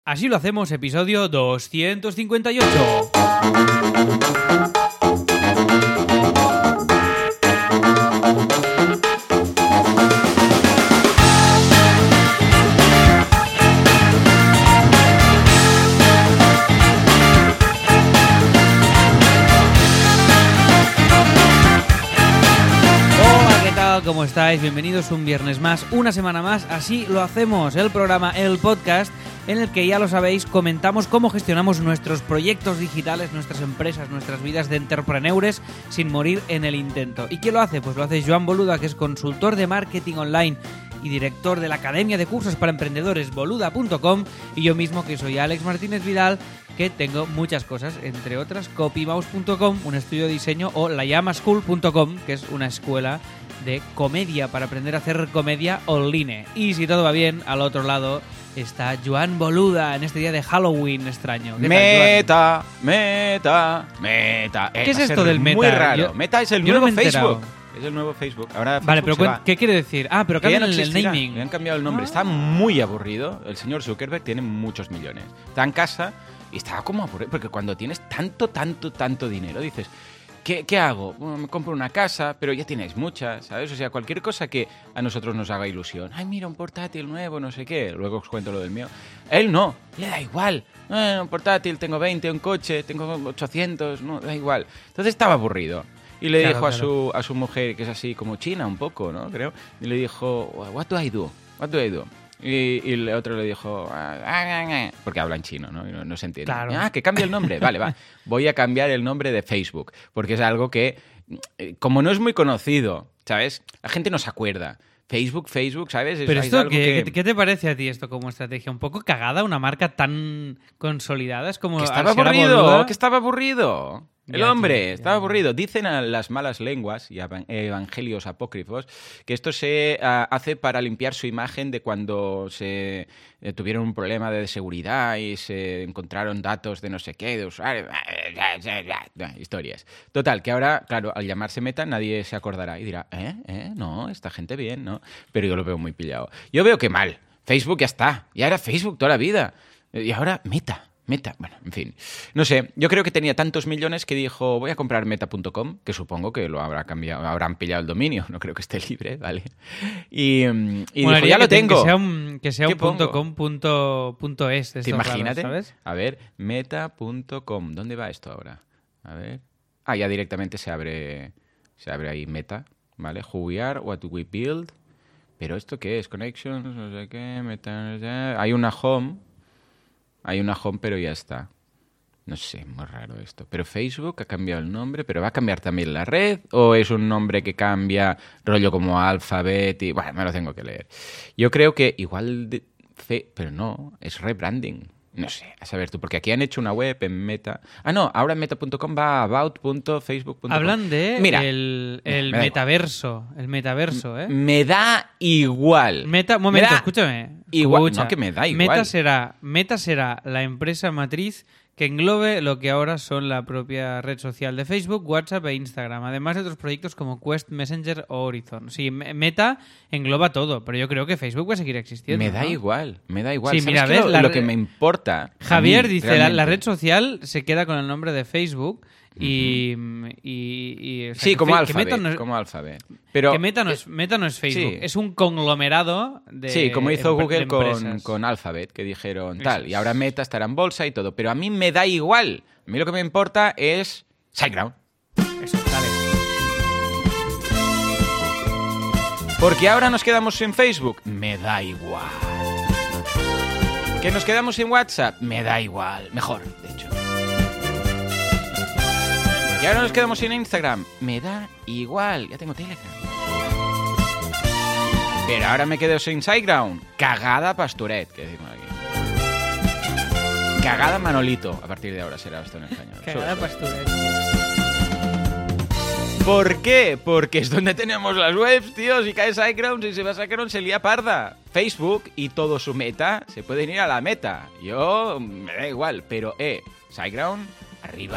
Así lo hacemos, episodio 258. ¿Cómo estáis? Bienvenidos un viernes más, una semana más, Así lo hacemos, el programa, el podcast en el que ya lo sabéis, comentamos cómo gestionamos nuestros proyectos digitales, nuestras empresas, nuestras vidas de entrepreneurs sin morir en el intento. ¿Y quién lo hace? Pues lo hace Joan Boluda, que es consultor de marketing online y director de la Academia de Cursos para Emprendedores boluda.com, y yo mismo, que soy Alex Martínez Vidal, que tengo muchas cosas, entre otras copymouse.com, un estudio de diseño, o layamaschool.com, que es una escuela de comedia para aprender a hacer comedia online. Y si todo va bien, al otro lado está Joan Boluda en este día de Halloween extraño. Meta. ¿Qué es esto del meta? Muy raro. Meta es el nuevo Facebook. Es el nuevo Facebook. Ahora vale, Facebook pero ¿qué quiere decir? Ah, pero cambian el naming. Le han cambiado el nombre. Está muy aburrido. El señor Zuckerberg tiene muchos millones. Está en casa y está como aburrido. Porque cuando tienes tanto dinero, dices, ¿qué hago? Bueno, me compro una casa, pero ya tienes muchas, ¿sabes? O sea, cualquier cosa que a nosotros nos haga ilusión. Ay, mira, un portátil nuevo, no sé qué. Luego os cuento lo del mío. Él no, le da igual. Un portátil, tengo 20, un coche, tengo 800, no, da igual. Entonces estaba aburrido. Y le dijo a su mujer, que es así como china un poco, ¿no? Creo. Y le dijo, what do I do? Y el otro le dijo, porque habla en chino, ¿no? Y no se entiende. Claro. Que cambie el nombre. Vale, va. Voy a cambiar el nombre de Facebook, porque es algo que, como no es muy conocido, ¿sabes? La gente no se acuerda. Facebook, ¿sabes? Pero esto, ¿qué te parece a ti esto como estrategia? ¿Un poco cagada una marca tan consolidada? Es como... Que estaba aburrido. El hombre estaba aburrido. Dicen a las malas lenguas y evangelios apócrifos que esto se hace para limpiar su imagen de cuando se tuvieron un problema de seguridad y se encontraron datos de no sé qué, de usuarios, historias. Total, que ahora, claro, al llamarse Meta nadie se acordará y dirá, no, esta gente bien, ¿no? Pero yo lo veo muy pillado. Yo veo que mal. Facebook ya está. Ya era Facebook toda la vida. Y ahora Meta, bueno, en fin. No sé, yo creo que tenía tantos millones que dijo, voy a comprar meta.com, que supongo que lo habrán pillado el dominio, no creo que esté libre, ¿vale? Y dijo, ya lo tengo. Que sea un .com.es. ¿Te imagínate? Raros, ¿sabes? A ver, meta.com. ¿Dónde va esto ahora? A ver. Ya directamente se abre ahí Meta, ¿vale? Who we are, what we build. ¿Pero esto qué es? Connections, no sé qué, Meta... Hay una home, pero ya está. No sé, muy raro esto. Pero Facebook ha cambiado el nombre, pero ¿va a cambiar también la red? ¿O es un nombre que cambia rollo como Alphabet? Y bueno, me lo tengo que leer. Yo creo que igual... pero no, es rebranding. No sé, a saber tú, porque aquí han hecho una web en Meta. Ahora en meta.com va a about.facebook.com. Hablan de el metaverso. El metaverso, ¿eh? Me da igual. Escúchame. Igual, no, que me da igual. Meta será la empresa matriz que englobe lo que ahora son la propia red social de Facebook, WhatsApp e Instagram, además de otros proyectos como Quest, Messenger o Horizon. Sí, Meta engloba todo, pero yo creo que Facebook va a seguir existiendo. Me da igual. Sí, mira, ¿ves? Lo que me importa... Javier dice, la red social se queda con el nombre de Facebook y sí, como Alphabet. Pero que Meta no es Facebook, sí. Es un conglomerado de... Sí, como hizo Google con con Alphabet, que dijeron tal, y ahora Meta estará en bolsa y todo, pero a mí me da igual. A mí lo que me importa es SiteGround. Eso, dale. Porque ahora nos quedamos sin Facebook, me da igual. Que nos quedamos sin WhatsApp, me da igual. Mejor, de hecho. Y ahora nos quedamos sin Instagram, me da igual. Ya tengo Telegram. Pero ahora me quedo sin SiteGround. Cagada Pastoret, que decimos aquí. Cagada Manolito. A partir de ahora será esto en español. Cagada Pastoret. ¿Por qué? Porque es donde tenemos las webs, tío. Si cae SiteGround, si se va a SiteGround, se lía parda. Facebook y todo su meta se pueden ir a la meta. Yo me da igual, pero SiteGround, arriba.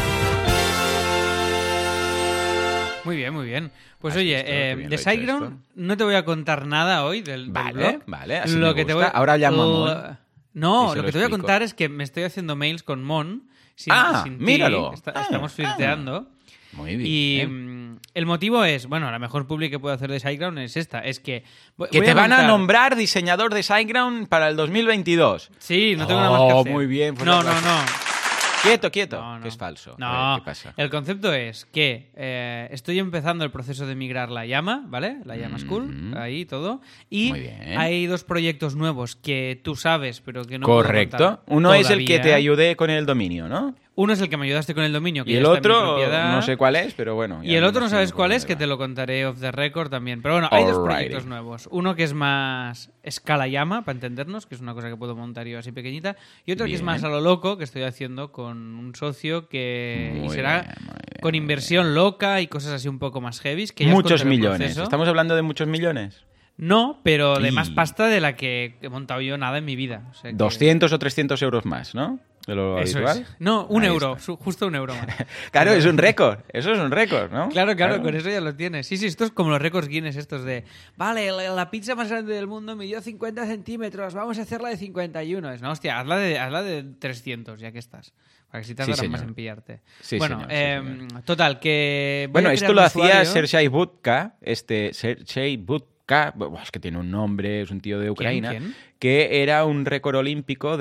Muy bien, muy bien. Pues oye, de SiteGround no te voy a contar nada hoy del blog. Vale, así lo que me gusta. Ahora llamo a Mon. No, Y se lo que te voy a explico. contar es que me estoy haciendo mails con Mon. Sin ti. Míralo. Estamos flirteando. Muy bien. Y el motivo es, bueno, la mejor publi que puedo hacer de SiteGround es esta, es que... Que voy te van a montar- nombrar diseñador de SiteGround para el 2022. Sí, no tengo nada más que hacer. Muy bien. pues No, nada. no, no. Quieto. No, no. Que es falso. No, A ver, ¿qué pasa? el concepto es que estoy empezando el proceso de migrar la llama, ¿vale? La llama School, ahí todo. Y Muy bien. hay dos proyectos nuevos que tú sabes, pero que no puedo Correcto. contar Uno es el que todavía. te ayudé con el dominio, ¿no? Uno es el que me ayudaste con el dominio, que Y ya el está en mi otro, propiedad. no sé cuál es, pero bueno. Y el otro no sabes cuál es, que te lo contaré off the record también. Pero bueno, hay dos proyectos nuevos. Uno que es más escala llama, para entendernos, que es una cosa que puedo montar yo así pequeñita. Y otro que es Bien. más a lo loco, que estoy haciendo con un socio que Muy y será bien, muy bien, con muy inversión loca y cosas así un poco más heavy. Que ya os Muchos contaré el millones. proceso. ¿Estamos hablando de muchos millones? No, pero de Y- más pasta de la que he montado yo nada en mi vida. O sea que- 200 o 300 euros más, ¿no? De lo Eso habitual. es. No, un Ahí euro, está. justo un euro más. Claro, es un récord. Eso es un récord, ¿no? Claro, con eso ya lo tienes. Sí, esto es como los récords Guinness estos de... Vale, la pizza más grande del mundo midió 50 centímetros, vamos a hacerla de 51. No, hostia, hazla de 300, ya que estás. Para que si tardaran señor. más en pillarte. Sí, bueno, señor, total, que... voy Bueno, a esto crear lo un hacía usuario. Sergei Budka, Sergei Budka, buah, es que tiene un nombre, es un tío de Ucrania, ¿Quién? que era un récord olímpico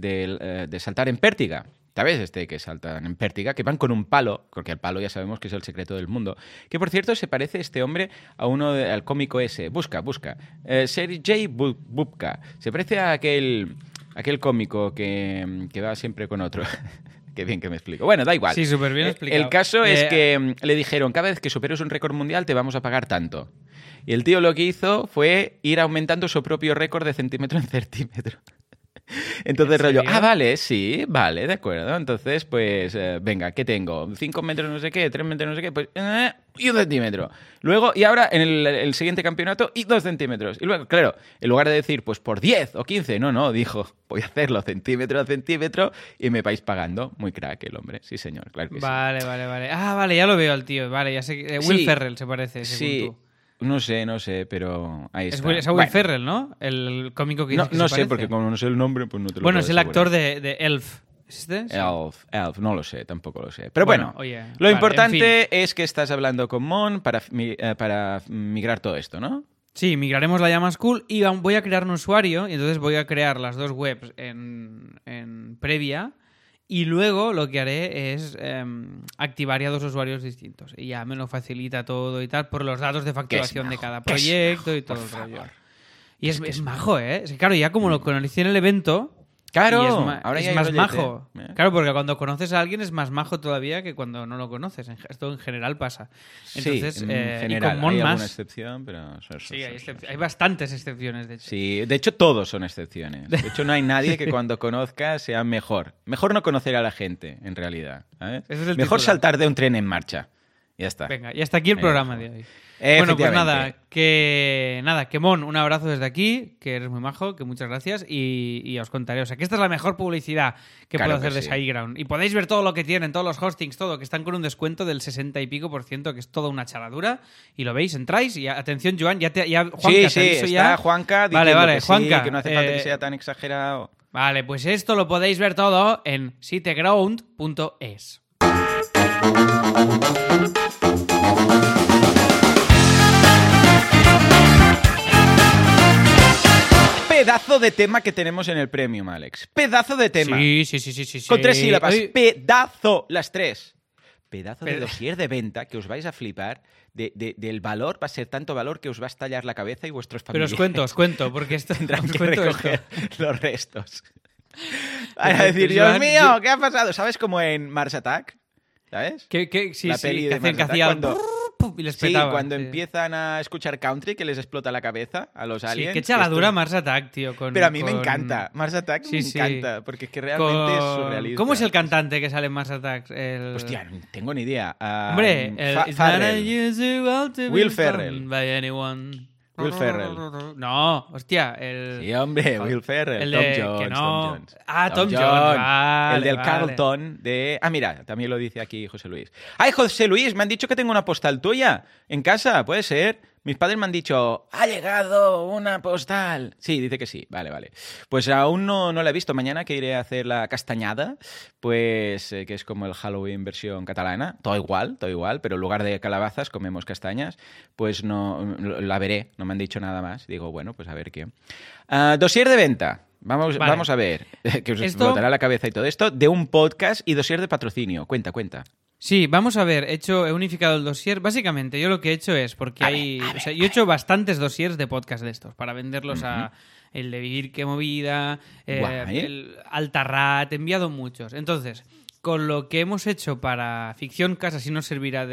de saltar en pértiga. ¿Sabes? Que saltan en pértiga, que van con un palo, porque el palo ya sabemos que es el secreto del mundo. Que, por cierto, se parece este hombre a al cómico ese. Busca. Sergei Budka. Se parece a aquel cómico que va siempre con otro. Qué bien que me explico. Bueno, da igual. Sí, súper bien explicado. El caso es que le dijeron, cada vez que superes un récord mundial te vamos a pagar tanto. Y el tío lo que hizo fue ir aumentando su propio récord de centímetro en centímetro. Entonces, ¿En rollo, serio? vale, sí, vale, de acuerdo. Entonces, pues, venga, ¿qué tengo? 5 metros no sé qué, 3 metros no sé qué, pues, y 1 centímetro. Luego, y ahora, en el siguiente campeonato, y 2 centímetros. Y luego, claro, en lugar de decir, pues, por 10 o 15, no, dijo, voy a hacerlo centímetro a centímetro y me vais pagando. Muy crack el hombre, sí, señor, claro que sí. Vale. Ah, vale, ya lo veo al tío. Vale, ya sé. Will Sí. Ferrell se parece, según Sí, tú. no sé, pero ahí Es está. a Will Bueno, Ferrell, ¿no? El cómico que no, dices que no se sé, parece. porque como no sé el nombre, pues no te lo Bueno, puedo es el asegurar. actor de Elf. ¿Es este? Sí. Elf, no lo sé, tampoco lo sé. Pero Bueno, bueno, oye, lo vale, importante es que estás hablando con Mon para migrar todo esto, ¿no? Sí, migraremos la llama School y voy a crear un usuario y entonces voy a crear las dos webs en previa y luego lo que haré es activar ya dos usuarios distintos y ya me lo facilita todo y tal por los datos de facturación de majo, cada que es proyecto y todo por el rollo. favor. Y es majo, ¿eh? Es que, claro, ya como lo conocí en el evento... Claro, y ahora es ya hay más rollete. majo. Claro, porque cuando conoces a alguien es más majo todavía que cuando no lo conoces. Esto en general pasa. Entonces, sí, en y general, con Mon hay más... alguna excepción, pero... Sí, hay bastantes excepciones, de hecho. Sí, de hecho todos son excepciones. De hecho no hay nadie que cuando conozca sea mejor. Mejor no conocer a la gente, en realidad. ¿sabes? Ese es el Mejor titular. saltar de un tren en marcha. Ya está. Venga, y hasta aquí el Ahí programa dejo. de hoy. Bueno, pues Efectivamente. nada, que Mon, un abrazo desde aquí, que eres muy majo, que muchas gracias, y os contaré. O sea, que esta es la mejor publicidad que Claro puedo hacer que de sí. SiteGround. Y podéis ver todo lo que tienen, todos los hostings, todo, que están con un descuento del 60 y pico %, que es toda una charadura. Y lo veis, entráis, y atención, Joan, Juanca, Sí, te sí, aviso está ya. Juanca diciendo Vale, que sí, Juanca, que no hace falta que sea tan exagerado. Vale, pues esto lo podéis ver todo en siteground.es. Pedazo de tema que tenemos en el Premium, Alex. Pedazo de tema. Sí. Con 3 sílabas. Oye, Pedazo, las 3. Pedazo de Pero- dossier de venta que os vais a flipar. Del valor, va a ser tanto valor que os va a estallar la cabeza y vuestros pero familiares os cuento, porque esto tendrán os que cuento recoger esto. los restos. Van a Pero, decir, Joan, Dios mío, yo- ¿qué ha pasado? ¿Sabes como en Mars Attack? ¿Sabes? Sí, La sí, peli que de Mars Attack, hacía cuando- y les Sí, petaba. cuando sí. empiezan a escuchar country que les explota la cabeza a los Sí, aliens. qué chaladura Esto- Mars Attack, tío. Pero a mí me encanta. Mars Attack Sí, me sí. encanta, porque es que realmente es surrealista. ¿Cómo es el cantante que sale en Mars Attack? Hostia, no tengo ni idea. Hombre, It's not unusual to be Will found Ferrell. by anyone. Will Ferrell. No, hostia, el... Sí, hombre, Will Ferrell, el Tom de- Jones, que no. Tom Jones. Ah, Tom Jones, vale, el del vale. Carlton de... Ah, mira, también lo dice aquí José Luis. ¡Ay, José Luis! Me han dicho que tengo una postal tuya en casa, ¿puede ser? Mis padres me han dicho, ha llegado una postal. Sí, dice que sí. Vale. Pues aún no la he visto. Mañana que iré a hacer la castañada, pues que es como el Halloween versión catalana. Todo igual, pero en lugar de calabazas comemos castañas. Pues no la veré, no me han dicho nada más. Digo, bueno, pues a ver qué. Dossier de venta. Vamos a ver, que os explotará la cabeza y todo esto, de un podcast y dossier de patrocinio. Cuenta. Sí, vamos a ver, he unificado el dossier. Básicamente, yo lo que he hecho es, porque yo he hecho bastantes dossiers de podcast de estos, para venderlos a el de Vivir Qué Movida, el Altarrat, he enviado muchos. Entonces, con lo que hemos hecho para Ficción Casa, sí nos servirá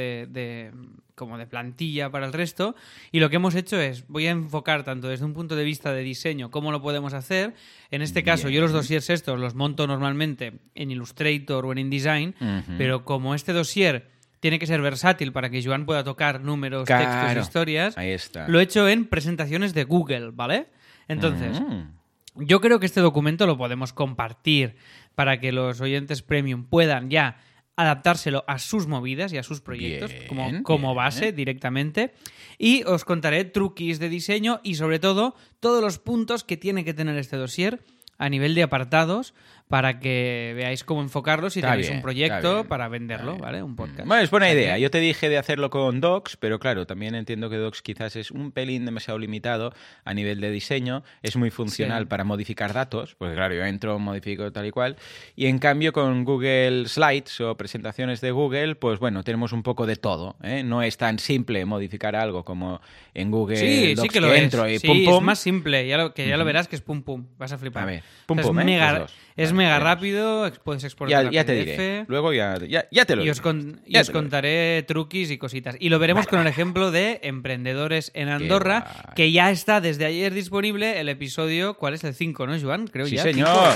como de plantilla para el resto, y lo que hemos hecho es, voy a enfocar tanto desde un punto de vista de diseño, cómo lo podemos hacer. En este caso, yo los dossiers estos los monto normalmente en Illustrator o en InDesign, pero como este dossier tiene que ser versátil para que Joan pueda tocar números, textos, historias, ahí está. Lo he hecho en presentaciones de Google, ¿vale? Entonces, yo creo que este documento lo podemos compartir para que los oyentes premium puedan ya adaptárselo a sus movidas y a sus proyectos como base directamente. Y os contaré truquis de diseño y, sobre todo, todos los puntos que tiene que tener este dossier a nivel de apartados para que veáis cómo enfocarlos y tenéis un proyecto para venderlo, ¿vale? Un podcast. Bueno, es buena idea. Yo te dije de hacerlo con Docs, pero claro, también entiendo que Docs quizás es un pelín demasiado limitado a nivel de diseño. Es muy funcional para modificar datos, porque claro, yo entro, modifico tal y cual. Y en cambio con Google Slides o presentaciones de Google, pues bueno, tenemos un poco de todo, ¿eh? No es tan simple modificar algo como en Google Docs, sí que lo entro es. y pum pum. Es más simple, ya lo verás que es pum pum. Vas a flipar. A ver, pum pum, es mega rápido, puedes exportar ya te diré. Luego ya te lo diré. Y os contaré truquis y cositas. Y lo veremos con el ejemplo de Emprendedores en Andorra, que ya está desde ayer disponible el episodio. ¿Cuál es? El 5, ¿no, Joan? Creo sí, ya. Sí, señor.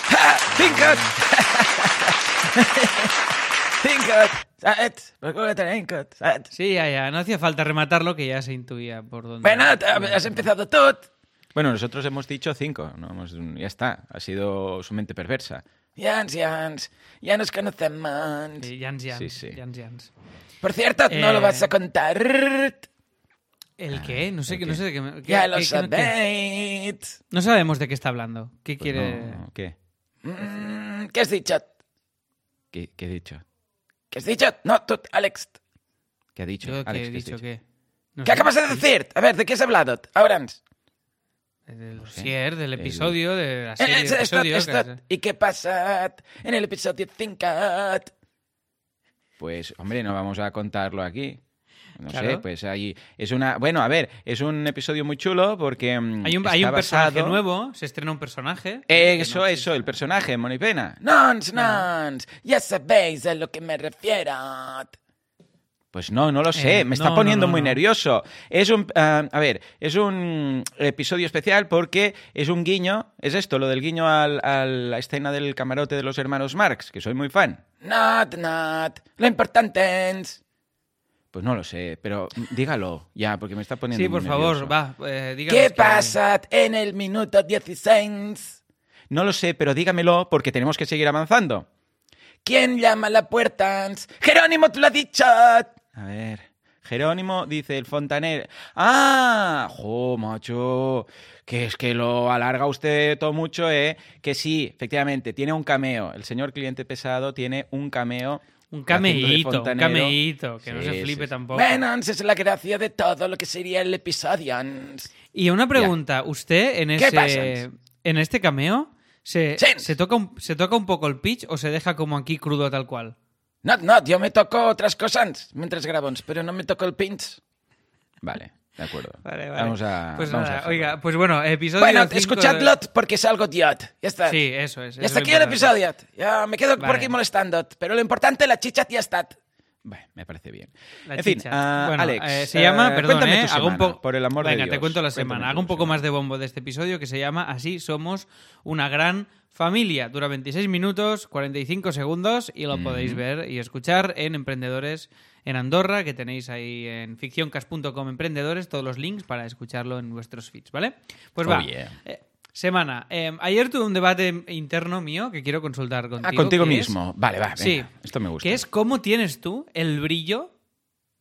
¡5! Sí, ya. No hacía falta rematarlo, que ya se intuía por dónde. Bueno, has empezado tú. Bueno, nosotros hemos dicho 5, ¿no? Ya está, ha sido su mente perversa. Jans, ya nos conocemos. Sí, Jans. Sí. Jans. Por cierto, no lo vas a contar. ¿El qué? No sé de qué... Ya lo sabéis. No sabemos de qué está hablando. ¿Qué quiere...? No, ¿qué? ¿Qué has dicho? ¿Qué he dicho? ¿Qué has dicho? No, tú, Alex. ¿Qué ha dicho? ¿Yo Alex, qué he dicho? ¿Qué? ¿Qué acabas de decir? A ver, ¿de qué has hablado? Ahora. Del dossier, del episodio, de la serie de episodios. ¿Y qué pasa en el episodio 5? Pues, hombre, no vamos a contarlo aquí. No sé, pues ahí es una... Bueno, a ver, es un episodio muy chulo porque hay un personaje nuevo, se estrena un personaje. Eso, el personaje, Monipena. Nons, ya sabéis a lo que me refiero. Pues no lo sé, me está poniendo muy nervioso. Es es un episodio especial porque es un guiño, es esto, lo del guiño a la escena del camarote de los hermanos Marx, que soy muy fan. Not, lo importante es... Pues no lo sé, pero dígalo ya, porque me está poniendo muy nervioso. Sí, por favor, dígalo. ¿Qué pasa en el minuto 16? No lo sé, pero dígamelo porque tenemos que seguir avanzando. ¿Quién llama a la puerta? ¡Jerónimo, tú lo has dicho! A ver, Jerónimo, dice el fontanero. ¡Ah! ¡Jo, macho! Que es que lo alarga usted todo mucho, ¿eh? Que sí, efectivamente, tiene un cameo. El señor cliente pesado tiene un cameo. Un cameíto, que no se flipe tampoco. Bueno, esa es la gracia de todo lo que sería el episodio. Y una pregunta, ¿usted en este cameo se toca un poco el pitch o se deja como aquí crudo tal cual? No, yo me toco otras cosas mientras grabo, pero no me toco el pinch. Vale, de acuerdo. Vale. Vamos a oiga, pues bueno, episodio 5... Bueno, escuchadlo porque es algo diot. Ya está. Sí, eso es. Ya está aquí el episodio. Ya me quedo por aquí molestando. Pero lo importante, la chicha ya está. Bueno, me parece bien. En fin, Alex, se llama, perdón, por el amor de Dios. Venga, te cuento la semana. Hago un poco más de bombo de este episodio que se llama Así somos una gran familia. Dura 26 minutos, 45 segundos y lo podéis ver y escuchar en Emprendedores en Andorra, que tenéis ahí en ficcioncast.com emprendedores, todos los links para escucharlo en vuestros feeds, ¿vale? Pues semana. Ayer tuve un debate interno mío que quiero consultar contigo. Contigo mismo. Vale, venga. Sí. Esto me gusta. Que es cómo tienes tú el brillo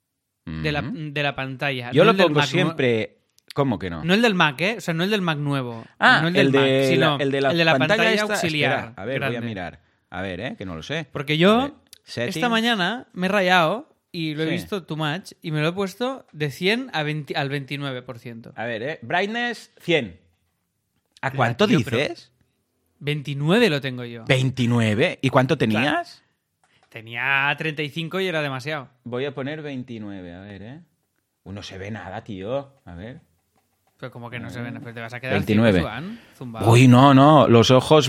de la pantalla. Yo no lo el del pongo Mac siempre... ¿Cómo que no? No el del Mac, ¿eh? O sea, no el del Mac nuevo. Ah, no el del Mac, sino el de la pantalla esta, auxiliar. Espera, a ver, grande. voy a mirar. A ver, que no lo sé. Porque A yo ver, settings. esta mañana me he rayado y lo he Sí. visto too much y me lo he puesto de 100 a 20 al 29%. A ver, brightness 100. ¿A cuánto tío, dices? 29 lo tengo yo. 29. ¿Y cuánto tenías? Tenía 35 y era demasiado. Voy a poner 29, a ver, No se ve nada, tío. A ver. Pero como que no se ven, pues te vas a quedar 29. ciego, Joan, zumbado. Uy, no. Los ojos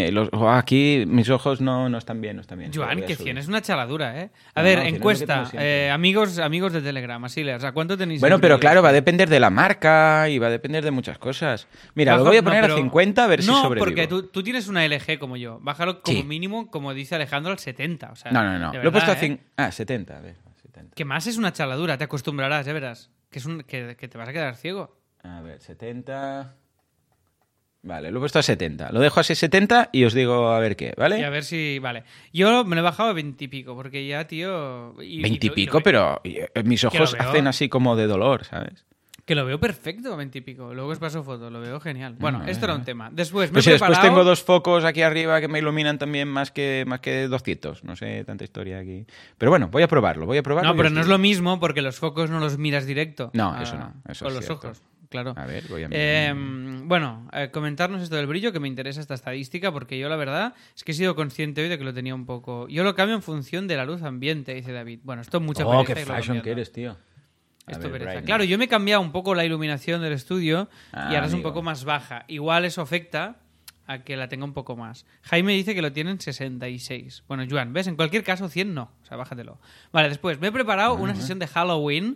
aquí, mis ojos no están bien, Joan, que 100 es una chaladura, ¿eh? A No, ver, 100 es lo que encuesta. tengo siempre. Amigos de Telegram, así le. O sea, ¿cuánto tenéis? Bueno, pero inscritos? claro, va a depender de la marca y va a depender de muchas cosas. Mira, lo Baja- voy a no, poner pero- a 50 a ver si No, sobrevivo. porque tú tienes una LG como yo. Bájalo como Sí. mínimo, como dice Alejandro, al 70. O sea, No. de Lo he puesto a verdad, ¿eh? 70, a ver. 70. Que más es una chaladura, te acostumbrarás, ya verás. Que te vas a quedar ciego. A ver, 70... Vale, lo he puesto a 70. Lo dejo así 70 y os digo a ver qué, ¿vale? Y a ver si. Vale. Yo me lo he bajado a 20 y pico, porque ya, tío. 20 y lo pico, veo- pero mis ojos veo. hacen así como de dolor, ¿sabes? Que lo veo perfecto, 20 y pico. Luego os paso foto, lo veo genial. Bueno, esto era un tema. Después me Pues he sí, después preparado... tengo 2 focos aquí arriba que me iluminan también más que 200. No sé, tanta historia aquí. Pero bueno, voy a probarlo. No, y pero os no es digo. lo mismo porque los focos no los miras directo. No, eso no, eso con es los cierto. ojos, claro. A ver, voy a mirar. Bueno, comentarnos esto del brillo, que me interesa esta estadística, porque yo la verdad es que he sido consciente hoy de que lo tenía un poco... Yo lo cambio en función de la luz ambiente, dice David. Bueno, esto es mucha Oh, pereza qué y lo fashion cambio que todo. eres, tío. A Esto ver, pereza. brightness. Claro, yo me he cambiado un poco la iluminación del estudio y ahora es un amigo. poco más baja. Igual eso afecta a que la tenga un poco más. Jaime dice que lo tienen 66. Bueno, Joan, ¿ves? En cualquier caso, 100 no. O sea, bájatelo. Vale, después me he preparado una sesión de Halloween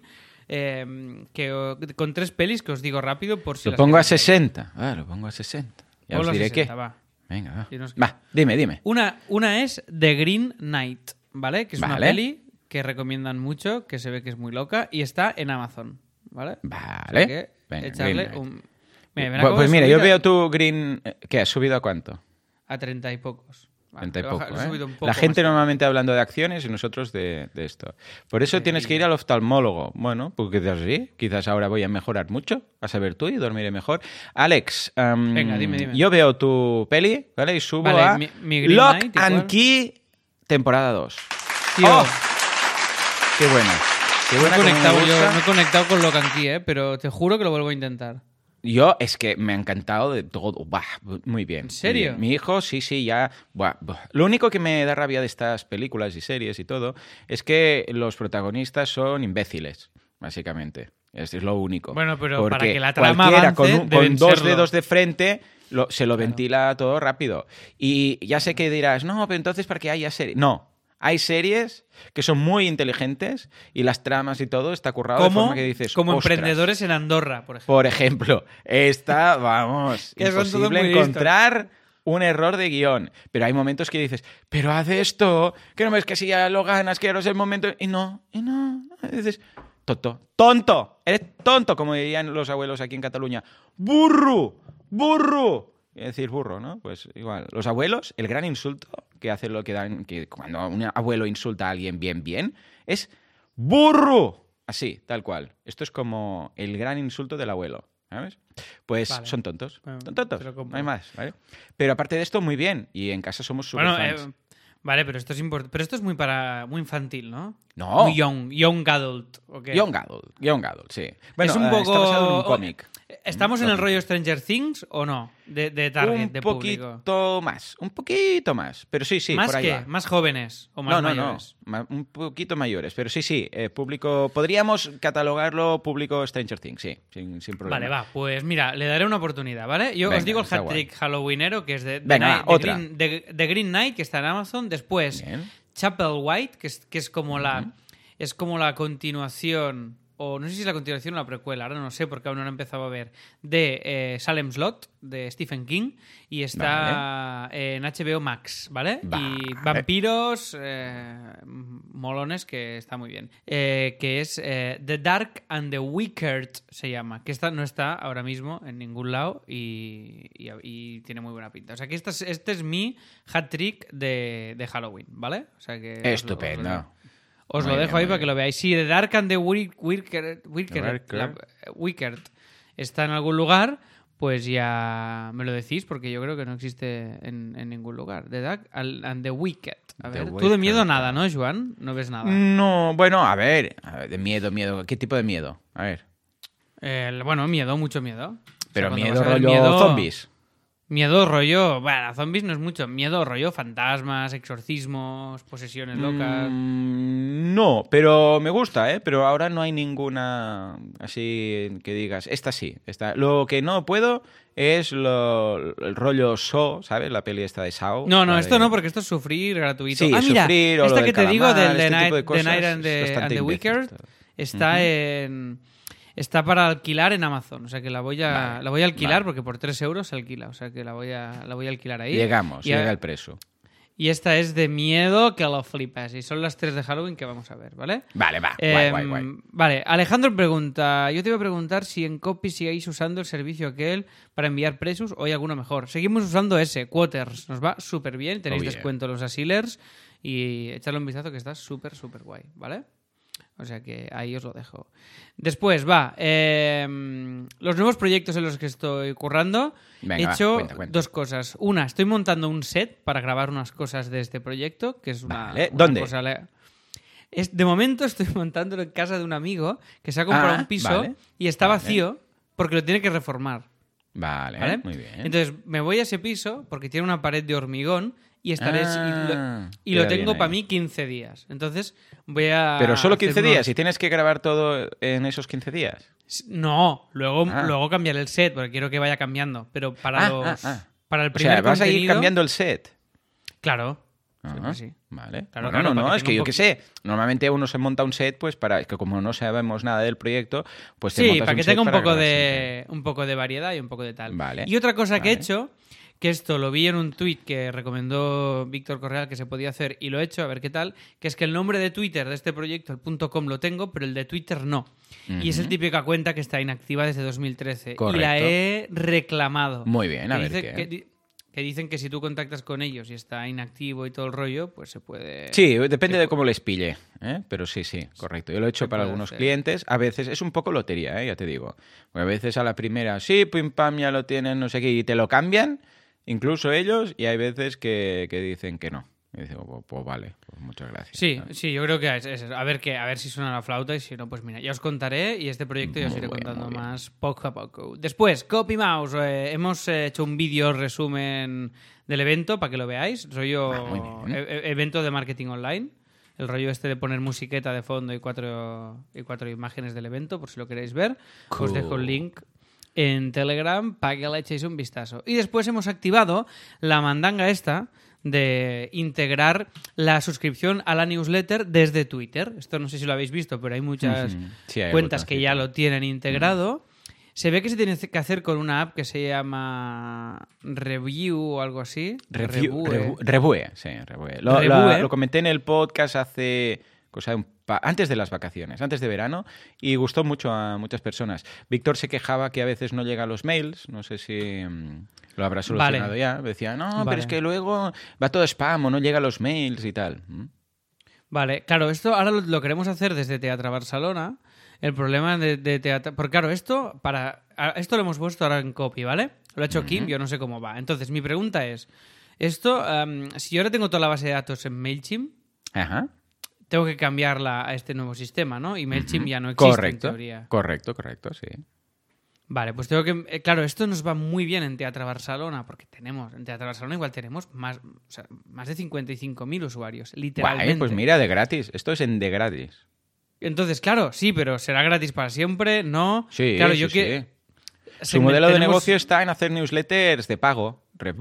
con 3 pelis que os digo rápido por si Lo las pongo a queréis ver. 60. Lo pongo a 60. Ya Ponlo os a diré 60, qué. va. Venga, va. Dinos qué. Va, dime. Una es The Green Knight, ¿vale? Que es una Vale. peli que recomiendan mucho, que se ve que es muy loca y está en Amazon, ¿vale? Vale. Así que Venga, echarle Green Knight. un... Mira, me la acabo Pues de mira, subir yo veo tu Green... ¿Qué? ¿Has subido a cuánto? a 30 y pocos. Vale, 30 y lo he poco, lo he subido un poco La gente más. normalmente hablando de acciones y nosotros de esto. Por eso tienes que ir al oftalmólogo. Bueno, porque quizás sí. Quizás ahora voy a mejorar mucho. A saber tú y dormiré mejor. Alex, Venga, dime. yo veo tu peli, ¿vale? Y subo Vale, a mi Green Lock Knight, ¿y and cuál? Key, temporada 2. Tío, ¡Oh! ¡Qué buena! ¡Qué no, buena! he como me conectado gusta. no he conectado con Lock and Key, pero te juro que lo vuelvo a intentar. Yo es que me ha encantado de todo. Buah, muy bien. ¿En serio? Muy bien. Mi hijo, sí, ya. Buah. Lo único que me da rabia de estas películas y series y todo es que los protagonistas son imbéciles, básicamente. Es lo único. Bueno, pero Porque para que la trama cualquiera avance, con deben 2 serlo. dedos de frente se lo ventila todo rápido. Y ya sé que dirás, no, pero entonces ¿para qué haya series? No. Hay series que son muy inteligentes y las tramas y todo está currado de forma que dices, como "Ostras". emprendedores en Andorra, por ejemplo. Por ejemplo, esta, vamos, Que son todos imposible muy listos. encontrar un error de guión. Pero hay momentos que dices, pero haz esto, que no ves que si ya lo ganas, que ahora es el momento. Y no. Y dices, tonto, eres tonto, como dirían los abuelos aquí en Cataluña. ¡Burro! Es decir, burro, ¿no? Pues igual. Los abuelos, el gran insulto que hacen lo que dan, que cuando un abuelo insulta a alguien bien, es burro. Así, tal cual. Esto es como el gran insulto del abuelo, ¿sabes? Pues Vale. son tontos. Bueno, Son tontos. te lo compro. No hay más, ¿vale? Pero aparte de esto, muy bien. Y en casa somos super Bueno, fans. vale, pero esto es pero esto es muy infantil, ¿no? No. Muy young adult. ¿ok? Young Adult, sí. Bueno, es un poco... está basado en un cómic. ¿Estamos en el rollo Stranger Things o no? De target, de público. Un poquito más. Pero sí, ¿Más por ahí qué? va. ¿Más jóvenes o más mayores? No. Un poquito mayores. Pero sí, público... Podríamos catalogarlo público Stranger Things, sí, sin problema. Vale, va. Pues mira, le daré una oportunidad, ¿vale? Yo Venga, os digo el está hat-trick halloweenero, que es de Venga, va, otra. The Green Knight, que está en Amazon. Después, Bien. Chapel White, que es como es como la continuación, o no sé si es la continuación o la precuela, ahora no sé porque aún no lo he empezado a ver, de Salem's Lot, de Stephen King, y está en HBO Max, ¿vale? Y Vale. vampiros molones, que está muy bien. Que es The Dark and the Wicked, se llama, que esta no está ahora mismo en ningún lado y tiene muy buena pinta. O sea que este es mi hat-trick de Halloween, ¿vale? O sea que os lo Estupendo. digo. Os Muy lo bien, dejo ahí muy para que bien. lo veáis. Si The Dark and the Wicked está en algún lugar, pues ya me lo decís, porque yo creo que no existe en ningún lugar. The Dark and the Wicked. A The ver, tú de miedo Wicked. nada, ¿no, Joan? No ves nada. No, bueno, a ver, de miedo. ¿Qué tipo de miedo? A ver. Bueno, miedo, mucho miedo. Pero cuando miedo vas a ver rollo zombies. Miedo rollo... Bueno, zombies no es mucho. Miedo rollo fantasmas, exorcismos, posesiones locas... No, pero me gusta, ¿eh? Pero ahora no hay ninguna así que digas, esta sí. Lo que no puedo es el rollo Saw, ¿sabes? La peli esta de Saw. No, la esto de- no, porque esto es sufrir gratuito. Sí, mira, sufrir o esta lo que del te digo calamar, del The este tipo de Night, cosas and es the bastante Wicked imbécil. está está para alquilar en Amazon. O sea que la voy a alquilar vale. porque por 3 euros se alquila. O sea que la voy a alquilar ahí. Llegamos, Y llega el preso. Y esta es de miedo que lo flipas. Y son las 3 de Halloween que vamos a ver, ¿vale? Vale, va, guay. Vale, Alejandro pregunta... Yo te iba a preguntar si en Copy sigáis usando el servicio aquel para enviar presos o hay alguno mejor. Seguimos usando ese, Quoters. Nos va súper bien. Tenéis Oh, yeah. descuento en los asilers y echarle un vistazo que está súper guay, ¿vale? O sea que ahí os lo dejo. Después, los nuevos proyectos en los que estoy currando. Venga, he hecho cuenta. 2 cosas. Una, estoy montando un set para grabar unas cosas de este proyecto, que es una, Vale, una ¿dónde? cosa de momento estoy montándolo en casa de un amigo que se ha comprado un piso vale. y está Vale. vacío porque lo tiene que reformar. Vale, ¿Vale? muy bien. Entonces me voy a ese piso porque tiene una pared de hormigón y estaré y lo queda tengo bien para ahí. mí 15 días. Entonces voy a Pero solo hacer 15 unos- días y tienes que grabar todo en esos 15 días. No, luego Ah. luego cambiar el set porque quiero que vaya cambiando, pero para para el O primer sea, vas a ir contenido- cambiando el set. Claro. Ajá, Siempre sí. Vale. Claro, Bueno, para no, que es tenga que un yo qué sé. Normalmente uno se monta un set, pues es que como no sabemos nada del proyecto, pues te Sí, montas para un que set tenga un para poco grabar de un poco de variedad y un poco de tal. Vale. Y otra cosa que he Vale. hecho, que esto lo vi en un tuit que recomendó Víctor Correal que se podía hacer y lo he hecho, a ver qué tal, que es que el nombre de Twitter de este proyecto, el .com, lo tengo, pero el de Twitter no. Y es el típica cuenta que está inactiva desde 2013. Correcto. Y la he reclamado. Muy bien, a Que ver dice- qué. que dicen que si tú contactas con ellos y está inactivo y todo el rollo, pues se puede... Sí, depende de cómo les pille, ¿eh? Pero sí, correcto. Yo lo he hecho Se para puede algunos hacer. clientes. A veces es un poco lotería, ya te digo. Porque a veces a la primera, sí, pim pam, ya lo tienen, no sé qué, y te lo cambian, incluso ellos, y hay veces que dicen que no. Y digo, pues vale, pues muchas gracias. Sí, yo creo que es eso. A ver si suena la flauta y si no, pues mira, ya os contaré y este proyecto ya os Muy iré bien, contando muy bien. más poco a poco. Después, Copy Mouse. Hemos hecho un vídeo resumen del evento para que lo veáis. Rollo muy bien. evento de marketing online. El rollo este de poner musiqueta de fondo y cuatro imágenes del evento, por si lo queréis ver. Cool. Os dejo el link en Telegram para que le echéis un vistazo. Y después hemos activado la mandanga esta de integrar la suscripción a la newsletter desde Twitter. Esto no sé si lo habéis visto, pero hay muchas Ujú. Sí, hay cuentas que ya botoncito. lo tienen integrado. Se ve que se tiene que hacer con una app que se llama Review o algo así. Revue. Rebue, sí, Rebue. Lo Rebue. lo comenté en el podcast hace antes de las vacaciones, antes de verano, y gustó mucho a muchas personas. Víctor se quejaba que a veces no llega a los mails, no sé si lo habrá solucionado Vale. ya. Decía, no, Vale. pero es que luego va todo spam o no llega a los mails y tal. Vale, claro, esto ahora lo queremos hacer desde Teatro Barcelona. El problema de Teatro... Porque claro, esto lo hemos puesto ahora en copy, ¿vale? Lo ha hecho Kim, yo no sé cómo va. Entonces, mi pregunta es, si yo ahora tengo toda la base de datos en MailChimp, Ajá. tengo que cambiarla a este nuevo sistema, ¿no? Y MailChimp ya no existe Correcto, en teoría. correcto, sí. Vale, pues tengo que... claro, esto nos va muy bien en Teatro Barcelona, porque en Teatro Barcelona igual tenemos más de 55.000 usuarios, literalmente. Guay, pues mira, de gratis. Esto es de gratis. Entonces, claro, sí, pero ¿será gratis para siempre? ¿No? Sí, claro, sí, sí. Su segmen- modelo de tenemos- negocio está en hacer newsletters de pago.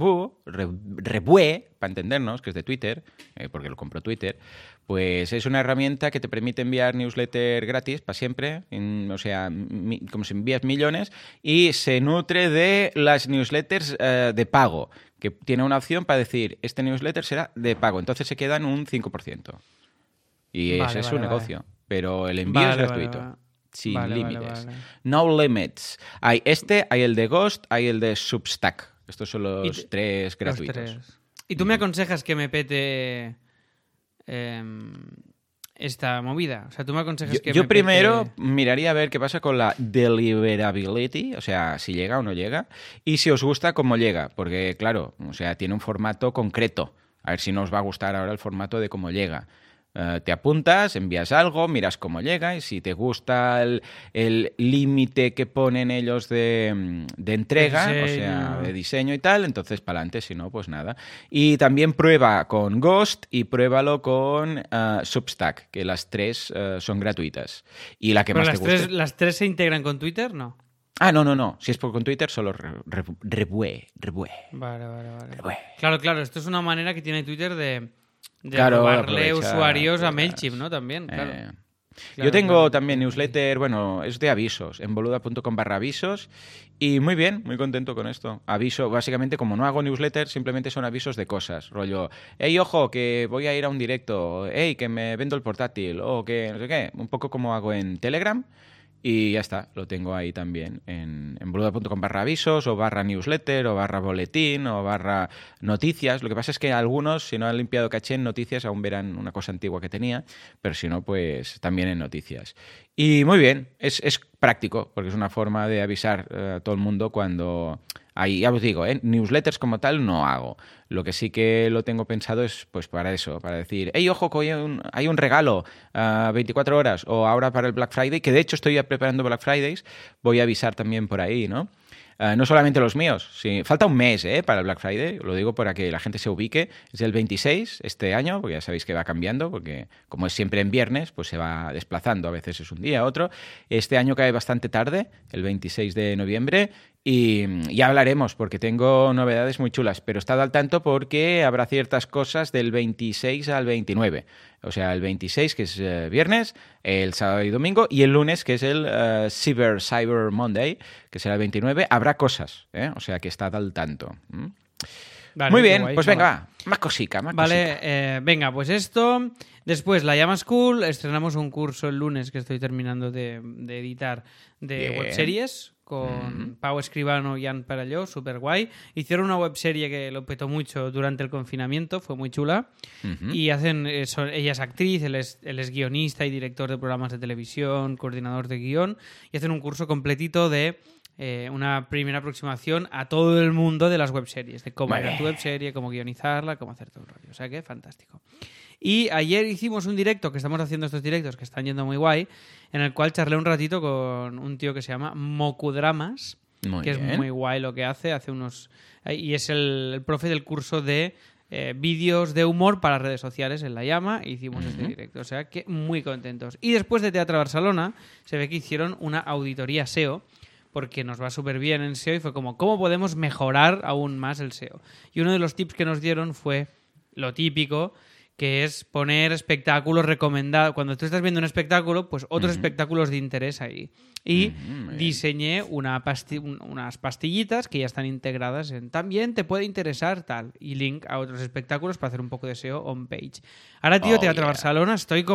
Rebue, para entendernos, que es de Twitter, porque lo compró Twitter, pues es una herramienta que te permite enviar newsletter gratis para siempre, o sea, como si envías millones, y se nutre de las newsletters de pago, que tiene una opción para decir, este newsletter será de pago, entonces se quedan un 5%. Y Vale, ese es su vale, negocio, pero el envío es Vale, gratuito. vale. Sin Vale, límites. vale. No limits. Hay el de Ghost, hay el de Substack. Estos son los tres gratuitos. Los tres. ¿Y tú me aconsejas que me pete esta movida? O sea, tú me aconsejas que yo me primero pete... miraría a ver qué pasa con la deliverability, o sea, si llega o no llega, y si os gusta cómo llega, porque claro, o sea, tiene un formato concreto. A ver si nos va a gustar ahora el formato de cómo llega. Te apuntas, envías algo, miras cómo llega y si te gusta el límite que ponen ellos de entrega, o sea, de diseño y tal, entonces para adelante, si no, pues nada. Y también prueba con Ghost y pruébalo con Substack, que las tres son gratuitas. Y la que Pero más te guste. ¿Las tres se integran con Twitter? No. Ah, no. Si es con Twitter, solo Rebue. Vale. Claro. Esto es una manera que tiene Twitter de robarle aprovechar, usuarios a pues, MailChimp, ¿no? También, claro. Yo tengo también newsletter, bueno, es de avisos, en boluda.com/avisos y muy bien, muy contento con esto. Aviso, básicamente como no hago newsletter, simplemente son avisos de cosas, rollo, hey, ojo, que voy a ir a un directo, hey, que me vendo el portátil, o que no sé qué, un poco como hago en Telegram. Y ya está, lo tengo ahí también en boluda.com/avisos o /newsletter o /boletín o /noticias. Lo que pasa es que algunos, si no han limpiado caché en noticias, aún verán una cosa antigua que tenía, pero si no, pues también en noticias. Y muy bien, es práctico, porque es una forma de avisar a todo el mundo cuando... Ahí, ya os digo, newsletters como tal no hago. Lo que sí que lo tengo pensado es pues para eso, para decir, hey, ojo, que hay un regalo 24 horas o ahora para el Black Friday, que de hecho estoy ya preparando Black Fridays, voy a avisar también por ahí, ¿no? No solamente los míos, sí, falta un mes para el Black Friday, lo digo para que la gente se ubique, es el 26 este año, porque ya sabéis que va cambiando, porque como es siempre en viernes, pues se va desplazando, a veces es un día, otro. Este año cae bastante tarde, el 26 de noviembre, y ya hablaremos, porque tengo novedades muy chulas, pero estad al tanto porque habrá ciertas cosas del 26 al 29. O sea, el 26, que es viernes, el sábado y domingo, y el lunes, que es el Cyber Monday, que será el 29, habrá cosas, o sea, que estad al tanto. Vale, muy bien, guay, pues venga, va, más cosica. Vale, venga, pues esto. Después, La Llama School, estrenamos un curso el lunes que estoy terminando de editar de webseries con Pau Escribano y Ann Parelló, súper guay. Hicieron una webserie que lo petó mucho durante el confinamiento, fue muy chula. Y hacen eso, ella es actriz, él es guionista y director de programas de televisión, coordinador de guión, y hacen un curso completito de una primera aproximación a todo el mundo de las webseries, de cómo era tu webserie, cómo guionizarla, cómo hacer todo el rollo. O sea que fantástico. Y ayer hicimos un directo, que estamos haciendo estos directos que están yendo muy guay, en el cual charlé un ratito con un tío que se llama Mokudramas, que es muy guay lo que hace unos... Y es el profe del curso de vídeos de humor para redes sociales en La Llama, e hicimos este directo, o sea que muy contentos. Y después de Teatro Barcelona, se ve que hicieron una auditoría SEO, porque nos va súper bien en SEO y fue como, ¿cómo podemos mejorar aún más el SEO? Y uno de los tips que nos dieron fue lo típico, que es poner espectáculos recomendados. Cuando tú estás viendo un espectáculo, pues otros espectáculos de interés ahí. Y diseñé unas pastillitas que ya están integradas en también te puede interesar tal, y link a otros espectáculos para hacer un poco de SEO on page. Ahora, tío, Teatro Barcelona, estoy